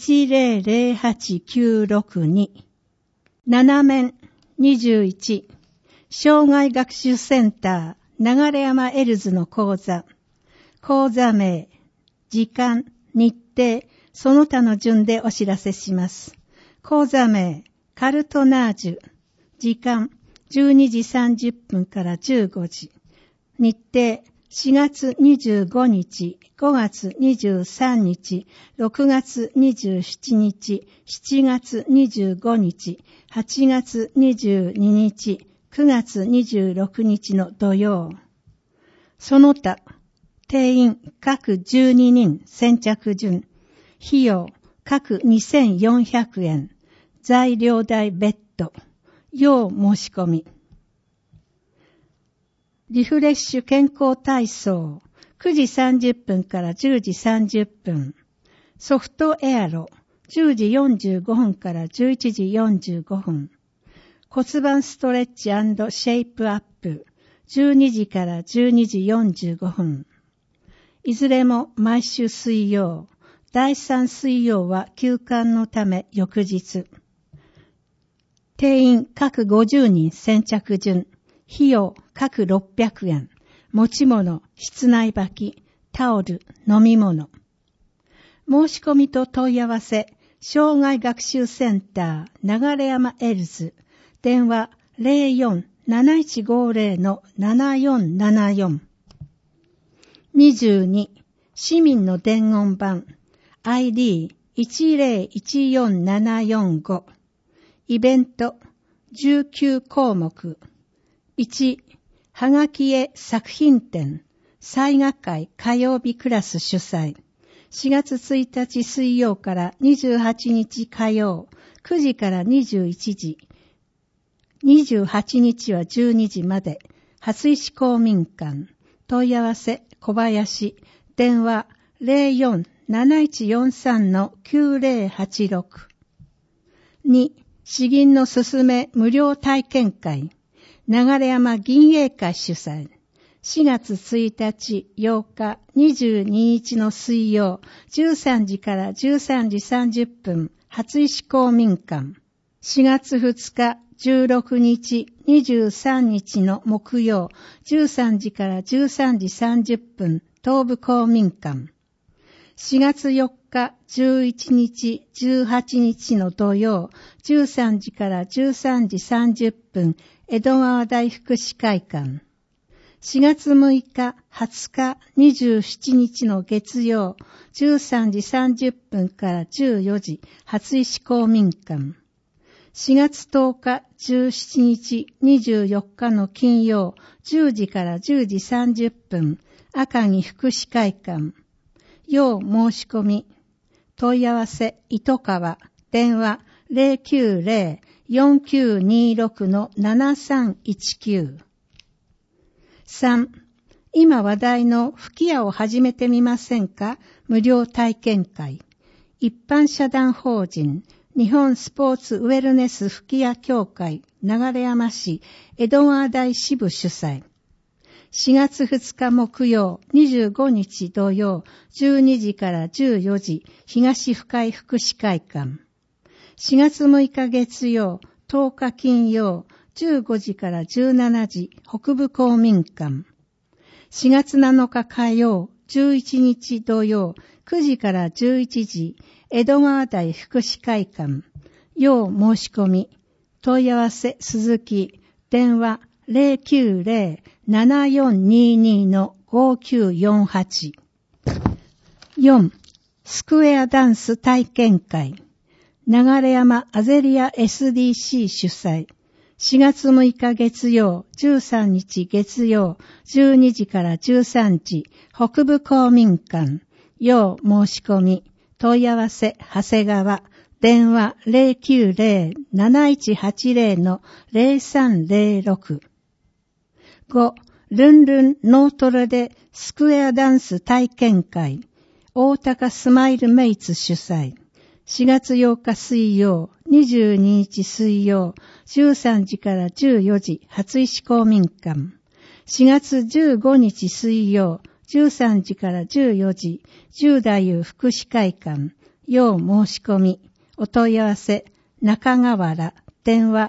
1008962。7面21障害学習センター流山エルズの講座。講座名、時間、日程、その他の順でお知らせします。講座名、カルトナージュ。時間、12時30分から15時。日程、4月25日、5月23日、6月27日、7月25日、8月22日、9月26日の土曜。その他、定員各12人先着順。費用各2400円。材料代別途。要申し込み。リフレッシュ健康体操。9時30分から10時30分。ソフトエアロ。10時45分から11時45分。骨盤ストレッチ&シェイプアップ。12時から12時45分。いずれも毎週水曜。第3水曜は休館のため翌日。定員各50人先着順。費用各600円。持ち物、室内履き、タオル、飲み物。申し込みと問い合わせ、障害学習センター流山エルズ。電話 04-7150-7474。22. 市民の伝言板 ID1014745 イベント19項目 1. はがき絵作品展彩画会火曜日クラス主催4月1日水曜から28日火曜9時から21時28日は12時まで初石公民館問い合わせ小林電話 04-7143-9086 2. 詩吟のすすめ無料体験会流山銀英会主催4月1日8日22日の水曜13時から13時30分初石公民館 4月2日、16日、23日の木曜、13時から13時30分、東部公民館。4月4日、11日、18日の土曜、13時から13時30分、江戸川大福祉会館。4月6日、20日、27日の月曜、13時30分から14時、初石公民館。4月10日、17日、24日の金曜、10時から10時30分、赤城福祉会館。要申し込み。問い合わせ、糸川。電話、090-4926-7319。3. 今話題の吹き矢を始めてみませんか？無料体験会。一般社団法人日本スポーツウェルネス吹き矢協会流山市江戸川台支部主催。4月2日木曜、25日土曜、12時から14時、東深井福祉会館。4月6日月曜、10日金曜、15時から17時、北部公民館。4月7日火曜、11日土曜、9時から11時、江戸川台福祉会館。要申し込み。問い合わせ鈴木。電話090-7422-5948。4. スクエアダンス体験会。流山アゼリア SDC 主催。4月6日月曜、13日月曜、12時から13時、北部公民館。要申し込み。問い合わせ、長谷川。電話090-7180-0306。5. ルンルンノートレでスクエアダンス体験会。大高スマイルメイツ主催。4月8日水曜、22日水曜、13時から14時、初石公民館。4月15日水曜、13時から14時、十太夫福祉会館。要申し込み。お問い合わせ、中川原。電話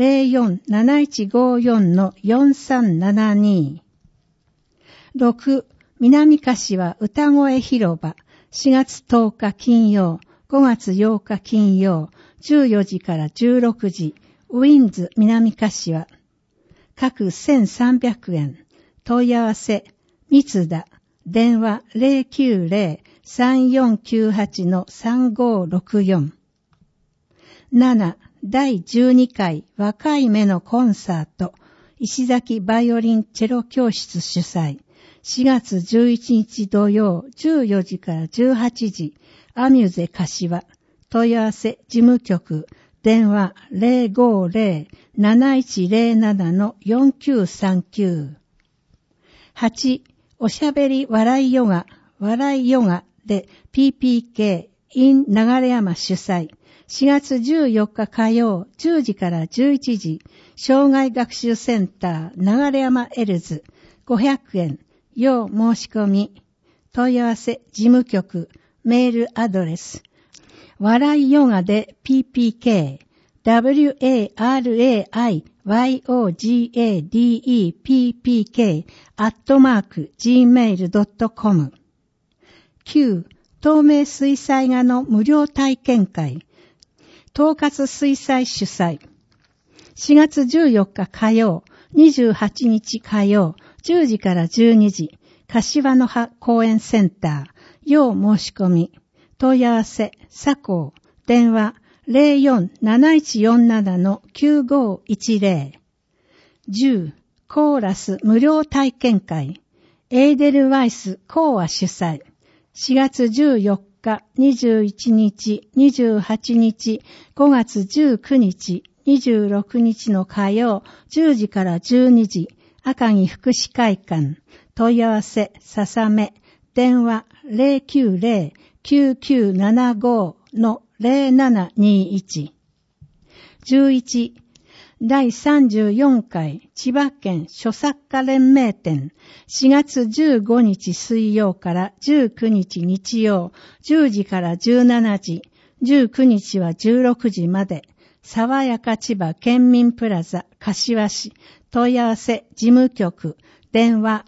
04-7154-4372。6. 南柏歌声広場。4月10日金曜、5月8日金曜、14時から16時、ウィンズ南柏。各1300円。問い合わせ、三田。電話090-3498-3564。7. 第12回若い目のコンサート。石崎バイオリンチェロ教室主催。4月11日土曜、14時から18時、アミュゼ柏。問い合わせ事務局。電話050-7107-4939。8. おしゃべり笑いヨガで PPK in 流山主催。4月14日火曜、10時から11時、障害学習センター流山エルズ、500円、要申し込み。問い合わせ事務局、メールアドレス、笑いヨガで PPK、warayyogadepppk@gmail.com。 9. 透明水彩画の無料体験会。統括水彩主催。4月14日火曜、28日火曜、10時から12時、柏の葉公園センター。要申し込み。問い合わせ、佐藤。電話04-7147-9510。10. コーラス無料体験会。エーデルワイス講話主催。4月14日、21日、28日、5月19日、26日の火曜、10時から12時、赤城福祉会館。問い合わせ、ささめ。電話090-9975-0721。11. 第34回千葉県書作家連盟展。4月15日水曜から19日日曜、10時から17時、19日は16時まで。 爽やか千葉県民プラザ柏市問い合わせ事務局電話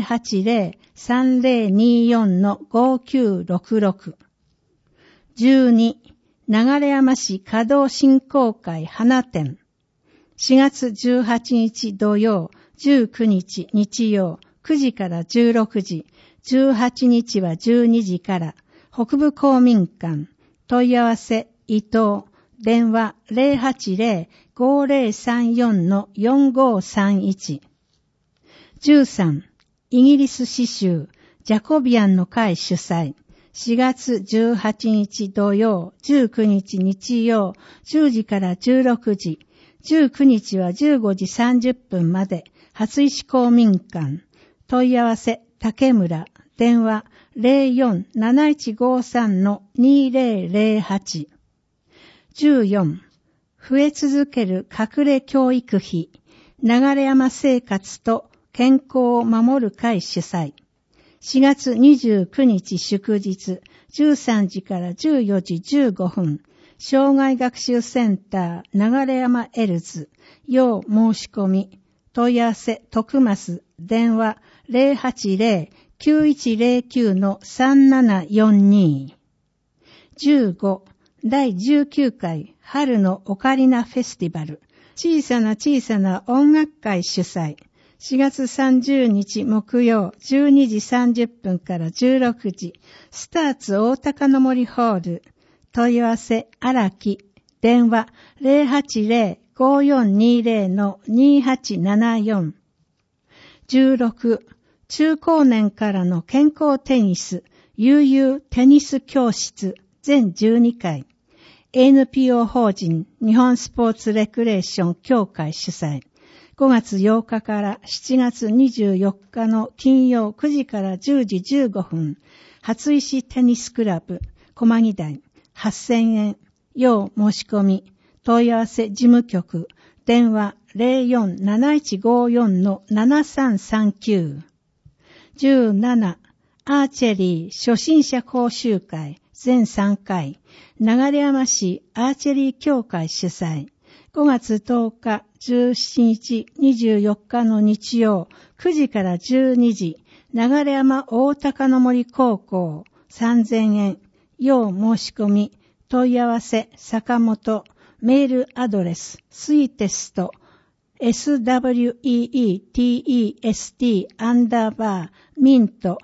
080-3024-5966 12. 流山市稼働振興会花展4月18日土曜19日日曜9時から16時18日は12時から北部公民館問い合わせ伊藤電話 080-5034-4531 13. イギリス刺繍ジャコビアンの会主催4月18日土曜19日日曜10時から16時19日は15時30分まで初石公民館問い合わせ竹村電話 04-7153-2008 14. 増え続ける隠れ教育費流山生活と健康を守る会主催4月29日祝日13時から14時15分障害学習センター流山エルズ要申し込み問い合わせ徳増電話 080-9109-3742 15. 第19回春のオカリナフェスティバル小さな音楽会主催4月30日木曜12時30分から16時スターツ大高の森ホール問い合わせ荒木電話 080-5420-2874 16. 中高年からの健康テニス悠々テニス教室全12回NPO 法人日本スポーツレクレーション協会主催5月8日から7月24日の金曜9時から10時15分初石テニスクラブ駒木台8000円要申し込み問い合わせ事務局電話 04-7154-7339 17. アーチェリー初心者講習会全3回流山市アーチェリー協会主催5月10日17日24日の日曜9時から12時流山大高の森高校3000円要申し込み問い合わせ坂本メールアドレススイテスト SWEETEST_mint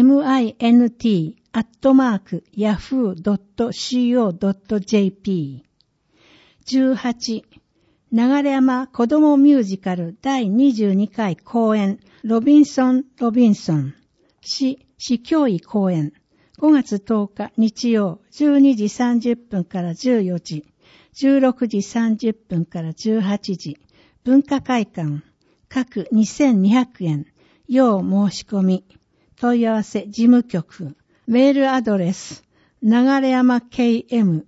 mint@yahoo.co.jp 18. 流山子どもミュージカル第22回公演ロビンソン市教委公演5月10日日曜12時30分から14時16時30分から18時文化会館各2200円要申し込み問い合わせ事務局メールアドレス流山 KM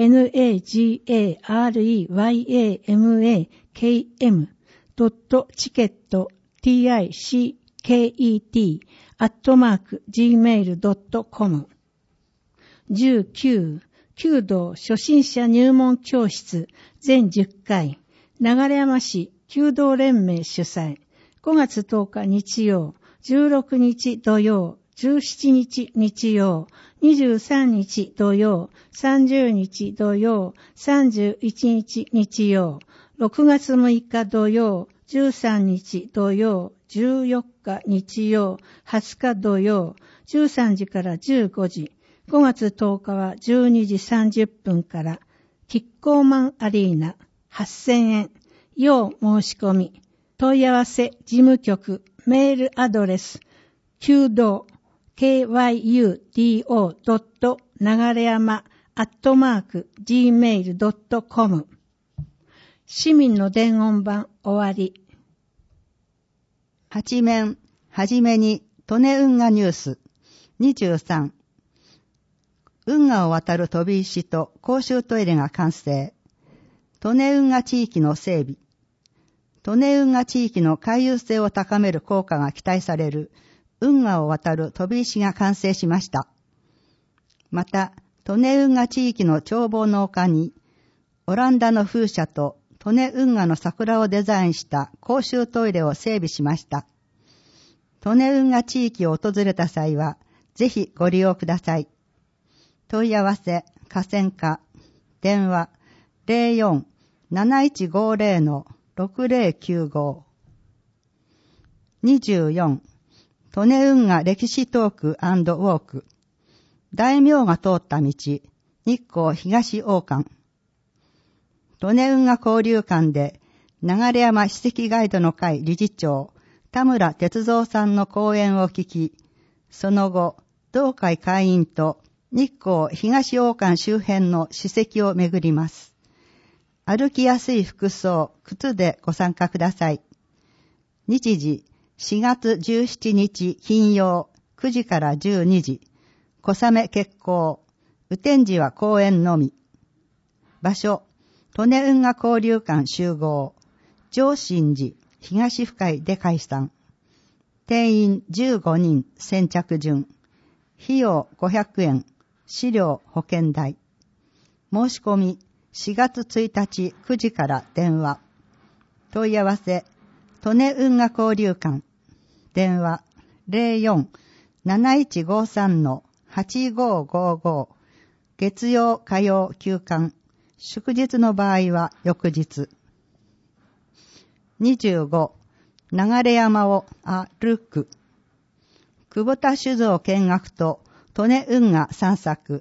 nagareyama.ticket@gmail.com 19. 弓道初心者入門教室全10回流山市弓道連盟主催5月10日日曜16日土曜17日日曜23日土曜30日土曜31日日曜6月6日土曜13日土曜14日日曜20日土曜13時から15時5月10日は12時30分からキッコーマンアリーナ8000円要申し込み問い合わせ事務局メールアドレス弓道kyudo.nagareyama@gmail.com 市民の伝言版終わり。 八面、はじめに、利根運河ニュース。23。運河を渡る飛び石と公衆トイレが完成。利根運河地域の整備。利根運河地域の回遊性を高める効果が期待される運河を渡る飛び石が完成しました。また、利根運河地域の眺望の丘に、 オランダの風車と利根運河の桜をデザインした公衆トイレを整備しました。利根運河地域を訪れた際は、ぜひご利用ください。問い合わせ、河川課、電話、04-7150-6095。24、利根運河歴史トーク&ウォーク。大名が通った道、日光東大館。利根運河交流館で、流山史跡ガイドの会理事長、田村哲三さんの講演を聞き、その後、同会会員と日光東大館周辺の史跡を巡ります。歩きやすい服装、靴でご参加ください。日時、4月17日金曜9時から12時、小雨決行、雨天時は公園のみ。場所、利根運河交流館集合、上新寺東深井で開催。定員15人先着順。費用500円。資料保険代。申し込み4月1日9時から電話。問い合わせ、利根運河交流館。電話 04-7153-8555。月曜火曜休館。祝日の場合は翌日。25、流山を歩く。久保田酒造見学と利根運河散策。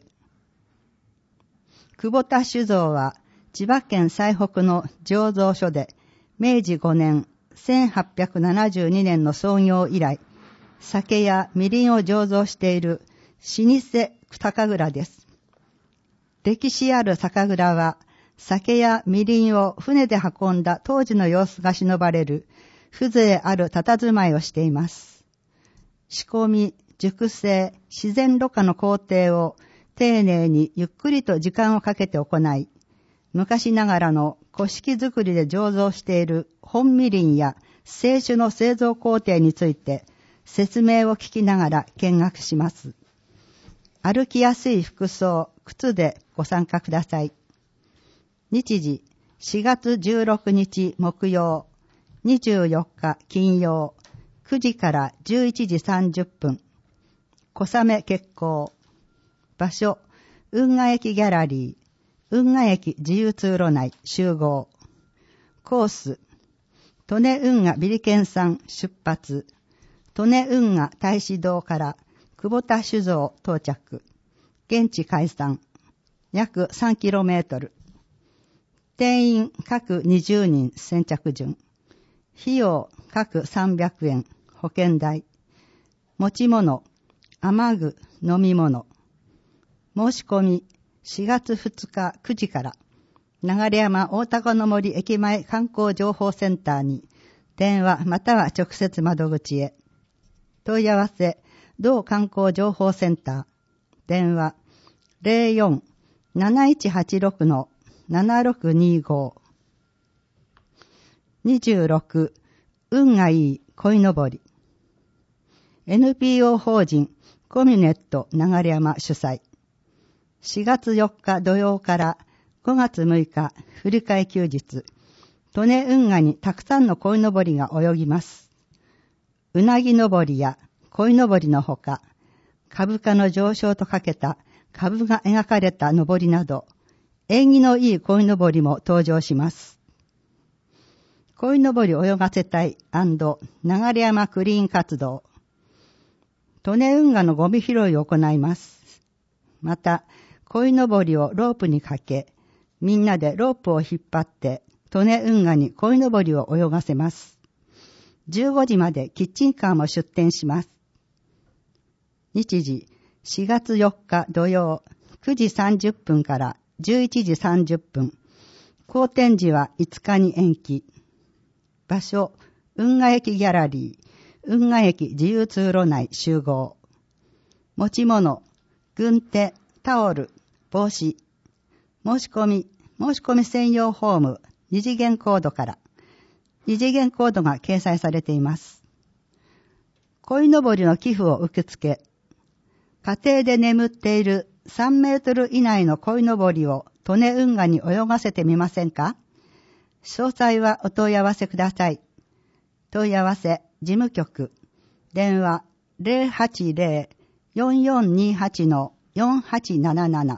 久保田酒造は千葉県最北の醸造所で明治5年1872年の創業以来、酒やみりんを醸造している老舗酒蔵です。歴史ある酒蔵は、酒やみりんを船で運んだ当時の様子が忍ばれる、風情ある佇まいをしています。仕込み、熟成、自然ろ過の工程を丁寧にゆっくりと時間をかけて行い、昔ながらの古式作りで醸造している本みりんや清酒の製造工程について説明を聞きながら見学します。歩きやすい服装、靴でご参加ください。日時、4月16日木曜、24日金曜、9時から11時30分。小雨決行。場所、運河駅ギャラリー、運河駅自由通路内集合。コース、利根運河ビリケン山出発。利根運河大使堂から久保田酒造到着。現地解散。約 3km。定員各20人先着順。費用各300円。保険代。持ち物、雨具、飲み物。申し込み4月2日9時から流山大高の森駅前観光情報センターに電話または直接窓口へ。問い合わせ、同観光情報センター。電話 04-7186-7625。26、運がいい鯉のぼり。NPO 法人コミュネット流山主催。4月4日土曜から5月6日振り替え休日。利根運河にたくさんの鯉のぼりが泳ぎます。うなぎのぼりや鯉のぼりのほか、株価の上昇とかけた株が描かれたのぼりなど、縁起のいい鯉のぼりも登場します。鯉のぼり泳がせ隊&流山クリーン活動。利根運河のゴミ拾いを行います。また、鯉のぼりをロープにかけ、みんなでロープを引っ張って、利根運河に鯉のぼりを泳がせます。15時までキッチンカーも出店します。日時、4月4日土曜、9時30分から11時30分。後展時は5日に延期。場所、運河駅ギャラリー、運河駅自由通路内集合。持ち物、軍手、タオル、帽子。申し込み専用フォーム、二次元コードから。二次元コードが掲載されています。鯉のぼりの寄付を受け付け、家庭で眠っている3メートル以内の鯉のぼりを利根運河に泳がせてみませんか？詳細はお問い合わせください。問い合わせ事務局電話 080-4428-4877。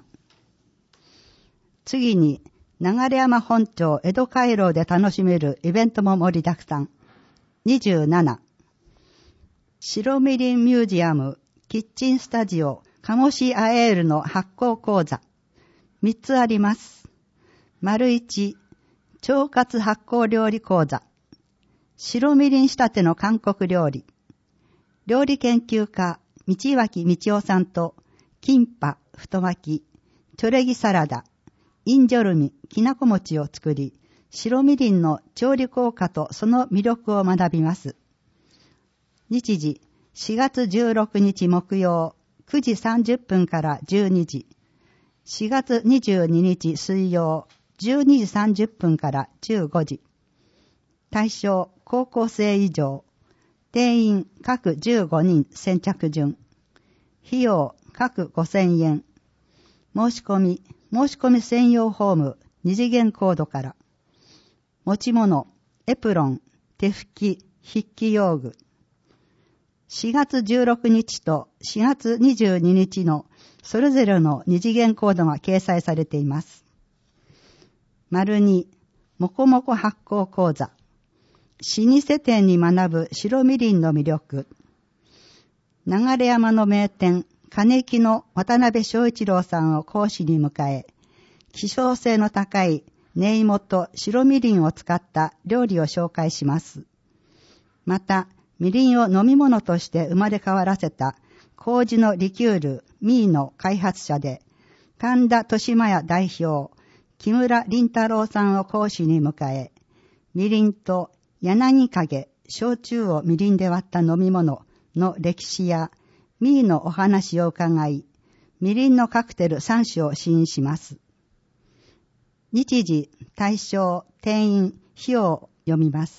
次に流山本町江戸回廊で楽しめるイベントも盛りだくさん。27、白みりんミュージアムキッチンスタジオ鴨シアエールの発酵講座。3つあります。丸1、腸活発酵料理講座。白みりん仕立ての韓国料理。料理研究家、道脇道夫さんと、キンパ、太巻き、チョレギサラダ、インジョルミ、きなこ餅を作り、白みりんの調理効果とその魅力を学びます。日時、4月16日木曜、9時30分から12時。4月22日水曜、12時30分から15時。対象、高校生以上。定員、各15人先着順。費用、各5000円。申し込み専用フォーム、二次元コードから。持ち物、エプロン、手拭き、筆記用具。4月16日と4月22日のそれぞれの二次元コードが掲載されています。丸2、もこもこ発酵講座。老舗店に学ぶ白みりんの魅力。流山の名店、金木の渡辺正一郎さんを講師に迎え、希少性の高い根芋と白みりんを使った料理を紹介します。また、みりんを飲み物として生まれ変わらせた麹のリキュールミーの開発者で、神田豊島屋代表、木村林太郎さんを講師に迎え、みりんと柳影、焼酎をみりんで割った飲み物の歴史やミーのお話を伺い、みりんのカクテル3種を試飲します。日時、対象、定員、費用を読みます。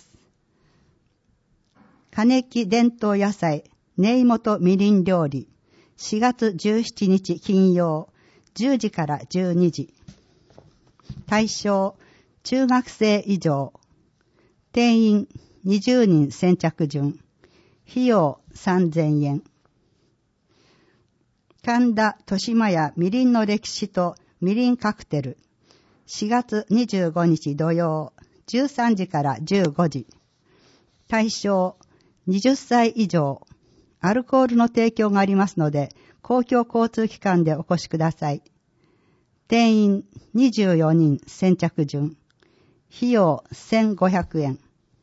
金木伝統野菜、根芋とみりん料理、4月17日金曜、10時から12時。対象、中学生以上。定員、20人先着順。費用、3000円。神田豊島屋みりんの歴史とみりんカクテル。4月25日土曜、13時から15時。対象、20歳以上。アルコールの提供がありますので、公共交通機関でお越しください。定員24人先着順。費用1500円。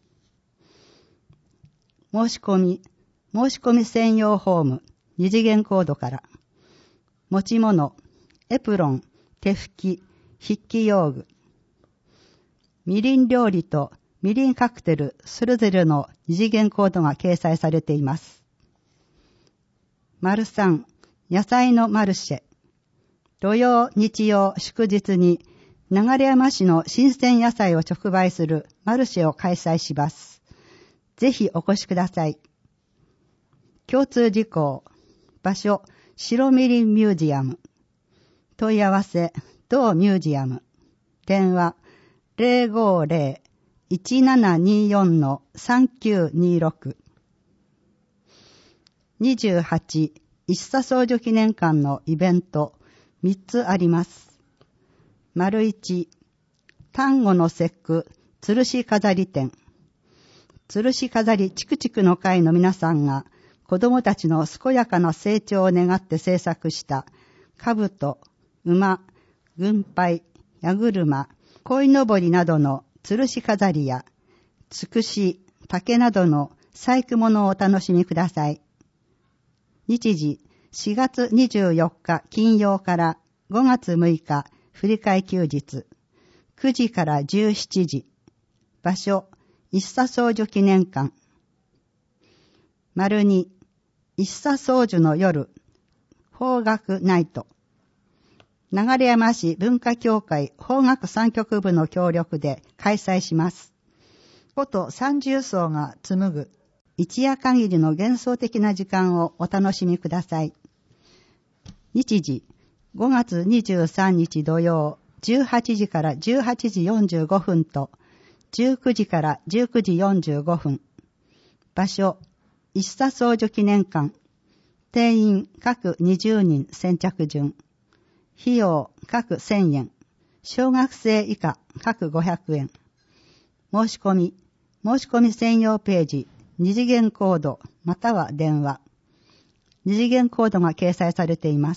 申し込み専用フォーム、二次元コードから。持ち物、エプロン、手拭き、筆記用具。みりん料理とみりんカクテルそれぞれの二次元コードが掲載されています。丸3、野菜のマルシェ。土曜、日曜、祝日に流山市の新鮮野菜を直売するマルシェを開催します。ぜひお越しください。共通事項、場所、白みりんミュージアム。問い合わせ、同ミュージアム。電話、050-1724-3926。28、一茶総女記念館のイベント、3つあります。丸1、端午の節句、吊るし飾り展。吊るし飾りチクチクの会の皆さんが、子供たちの健やかな成長を願って制作した、兜、馬、軍配、矢車、鯉のぼりなどの吊るし飾りや、つくし、竹などの細工物をお楽しみください。日時、4月24日金曜から5月6日振り替え休日、9時から17時。場所、一茶総女記念館。丸2、一茶総女の夜、邦楽ナイト。流山市文化協会邦楽三曲部の協力で開催します。こと三重奏が紡ぐ一夜限りの幻想的な時間をお楽しみください。日時、5月23日土曜、 18時から18時45分と、19時から19時45分。場所、一茶総女記念館。定員各20人先着順。費用各1000円。小学生以下各500円。申し込み専用ページ、二次元コードまたは電話。二次元コードが掲載されています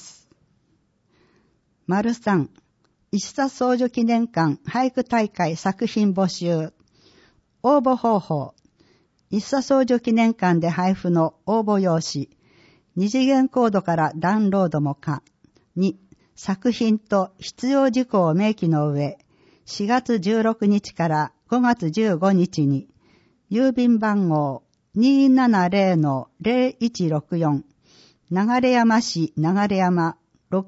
。3、一茶総女記念館俳句大会作品募集。応募方法。一茶総女記念館で配布の応募用紙。二次元コードからダウンロードも可。2、作品と必要事項を明記の上、4月16日から5月15日に、郵便番号 270-0164、流山市流山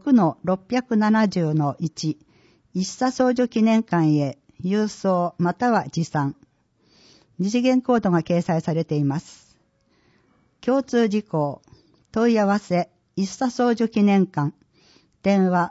6-670-1、一茶総女記念館へ郵送または持参。二次元コードが掲載されています。共通事項、問い合わせ、一茶総女記念館。電話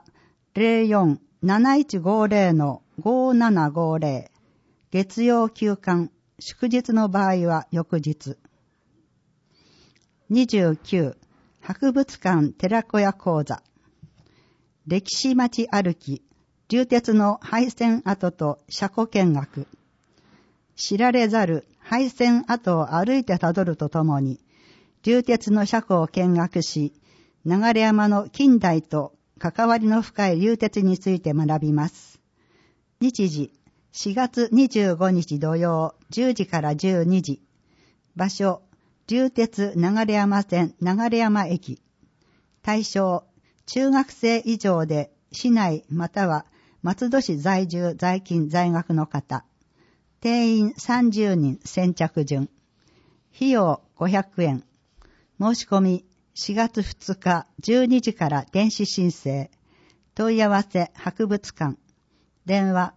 04-7150-5750。月曜休館、祝日の場合は翌日。29、博物館寺子屋講座。歴史町歩き、流鉄の廃線跡と車庫見学。知られざる廃線跡を歩いてたどるとともに、流鉄の車庫を見学し、流山の近代と関わりの深い流鉄について学びます。日時、4月25日土曜10時から12時。場所、流鉄流山線流山駅。対象、中学生以上で市内または松戸市在住在勤在学の方。定員30人先着順。費用500円。申し込み4月2日12時から電子申請。問い合わせ博物館。電話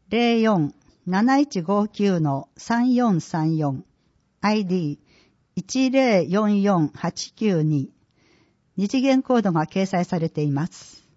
04-7159-3434。ID 1044892。二次元コードが掲載されています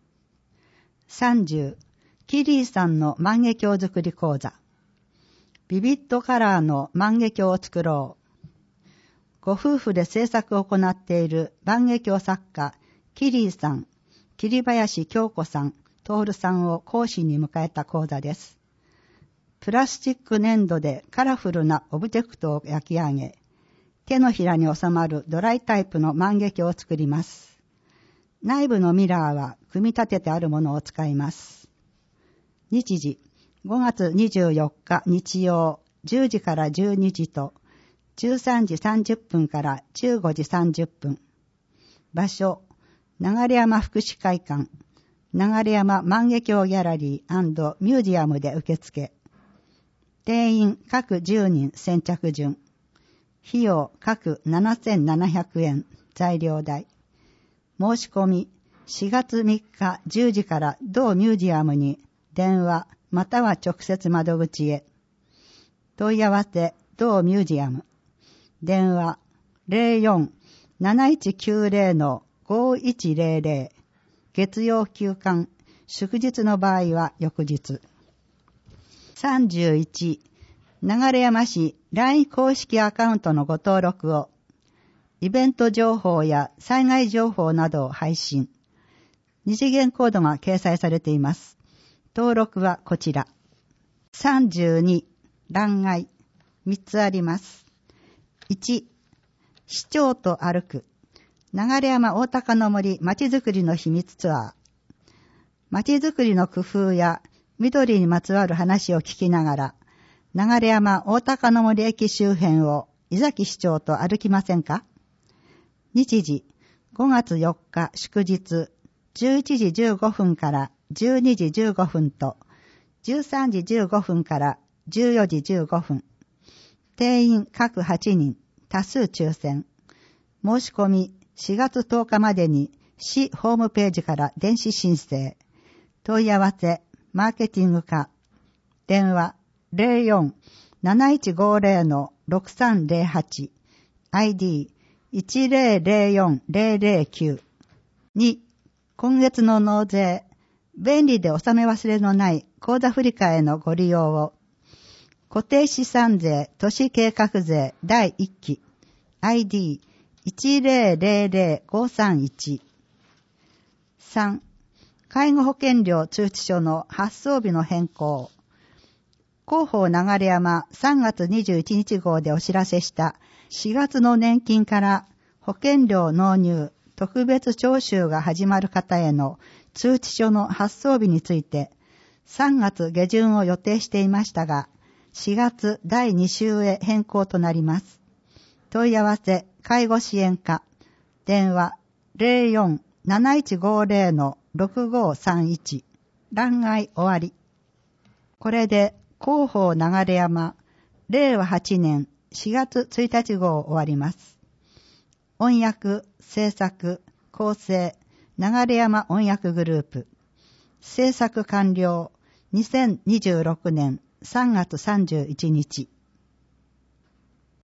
。30、キリーさんの万華鏡作り講座。ビビッドカラーの万華鏡を作ろう。ご夫婦で制作を行っている万華鏡作家、キリーさん、桐林京子さん、徹さんを講師に迎えた講座です。プラスチック粘土でカラフルなオブジェクトを焼き上げ、手のひらに収まるドライタイプの万華鏡を作ります。内部のミラーは組み立ててあるものを使います。日時、5月24日日曜10時から12時と13時30分から15時30分。場所、流山福祉会館、流山万華鏡ギャラリー&ミュージアムで受付。定員各10人先着順。費用各7700円、材料代。申し込み4月3日10時から同ミュージアムに電話または直接窓口へ。問い合わせ同ミュージアム。電話 04-7190-5100。月曜休館、祝日の場合は翌日。31、流山市 LINE 公式アカウントのご登録を。イベント情報や災害情報などを配信。二次元コードが掲載されています。登録はこちら。32、欄外。3つあります。1、市長と歩く。流山大高の森まちづくりの秘密ツアー。まちづくりの工夫や緑にまつわる話を聞きながら、流山大高の森駅周辺を井崎市長と歩きませんか？日時、5月4日祝日、11時15分から12時15分と、13時15分から14時15分。定員各8人、多数抽選。申し込み4月10日までに市ホームページから電子申請。問い合わせ、マーケティング課。電話 04-7150-6308。ID 1004009。2、今月の納税。便利で納め忘れのない口座振替へのご利用を。固定資産税都市計画税第1期 ID1000531。 3. 介護保険料通知書の発送日の変更。広報流山3月21日号でお知らせした4月の年金から保険料納入特別徴収が始まる方への通知書の発送日について3月下旬を予定していましたが、4月第2週へ変更となります。問い合わせ介護支援課電話 04-7150-6531 欄外終わり。これで広報流山令和8年4月1日号終わります。音訳、制作、構成、流山音訳グループ。制作完了、2026年3月31日。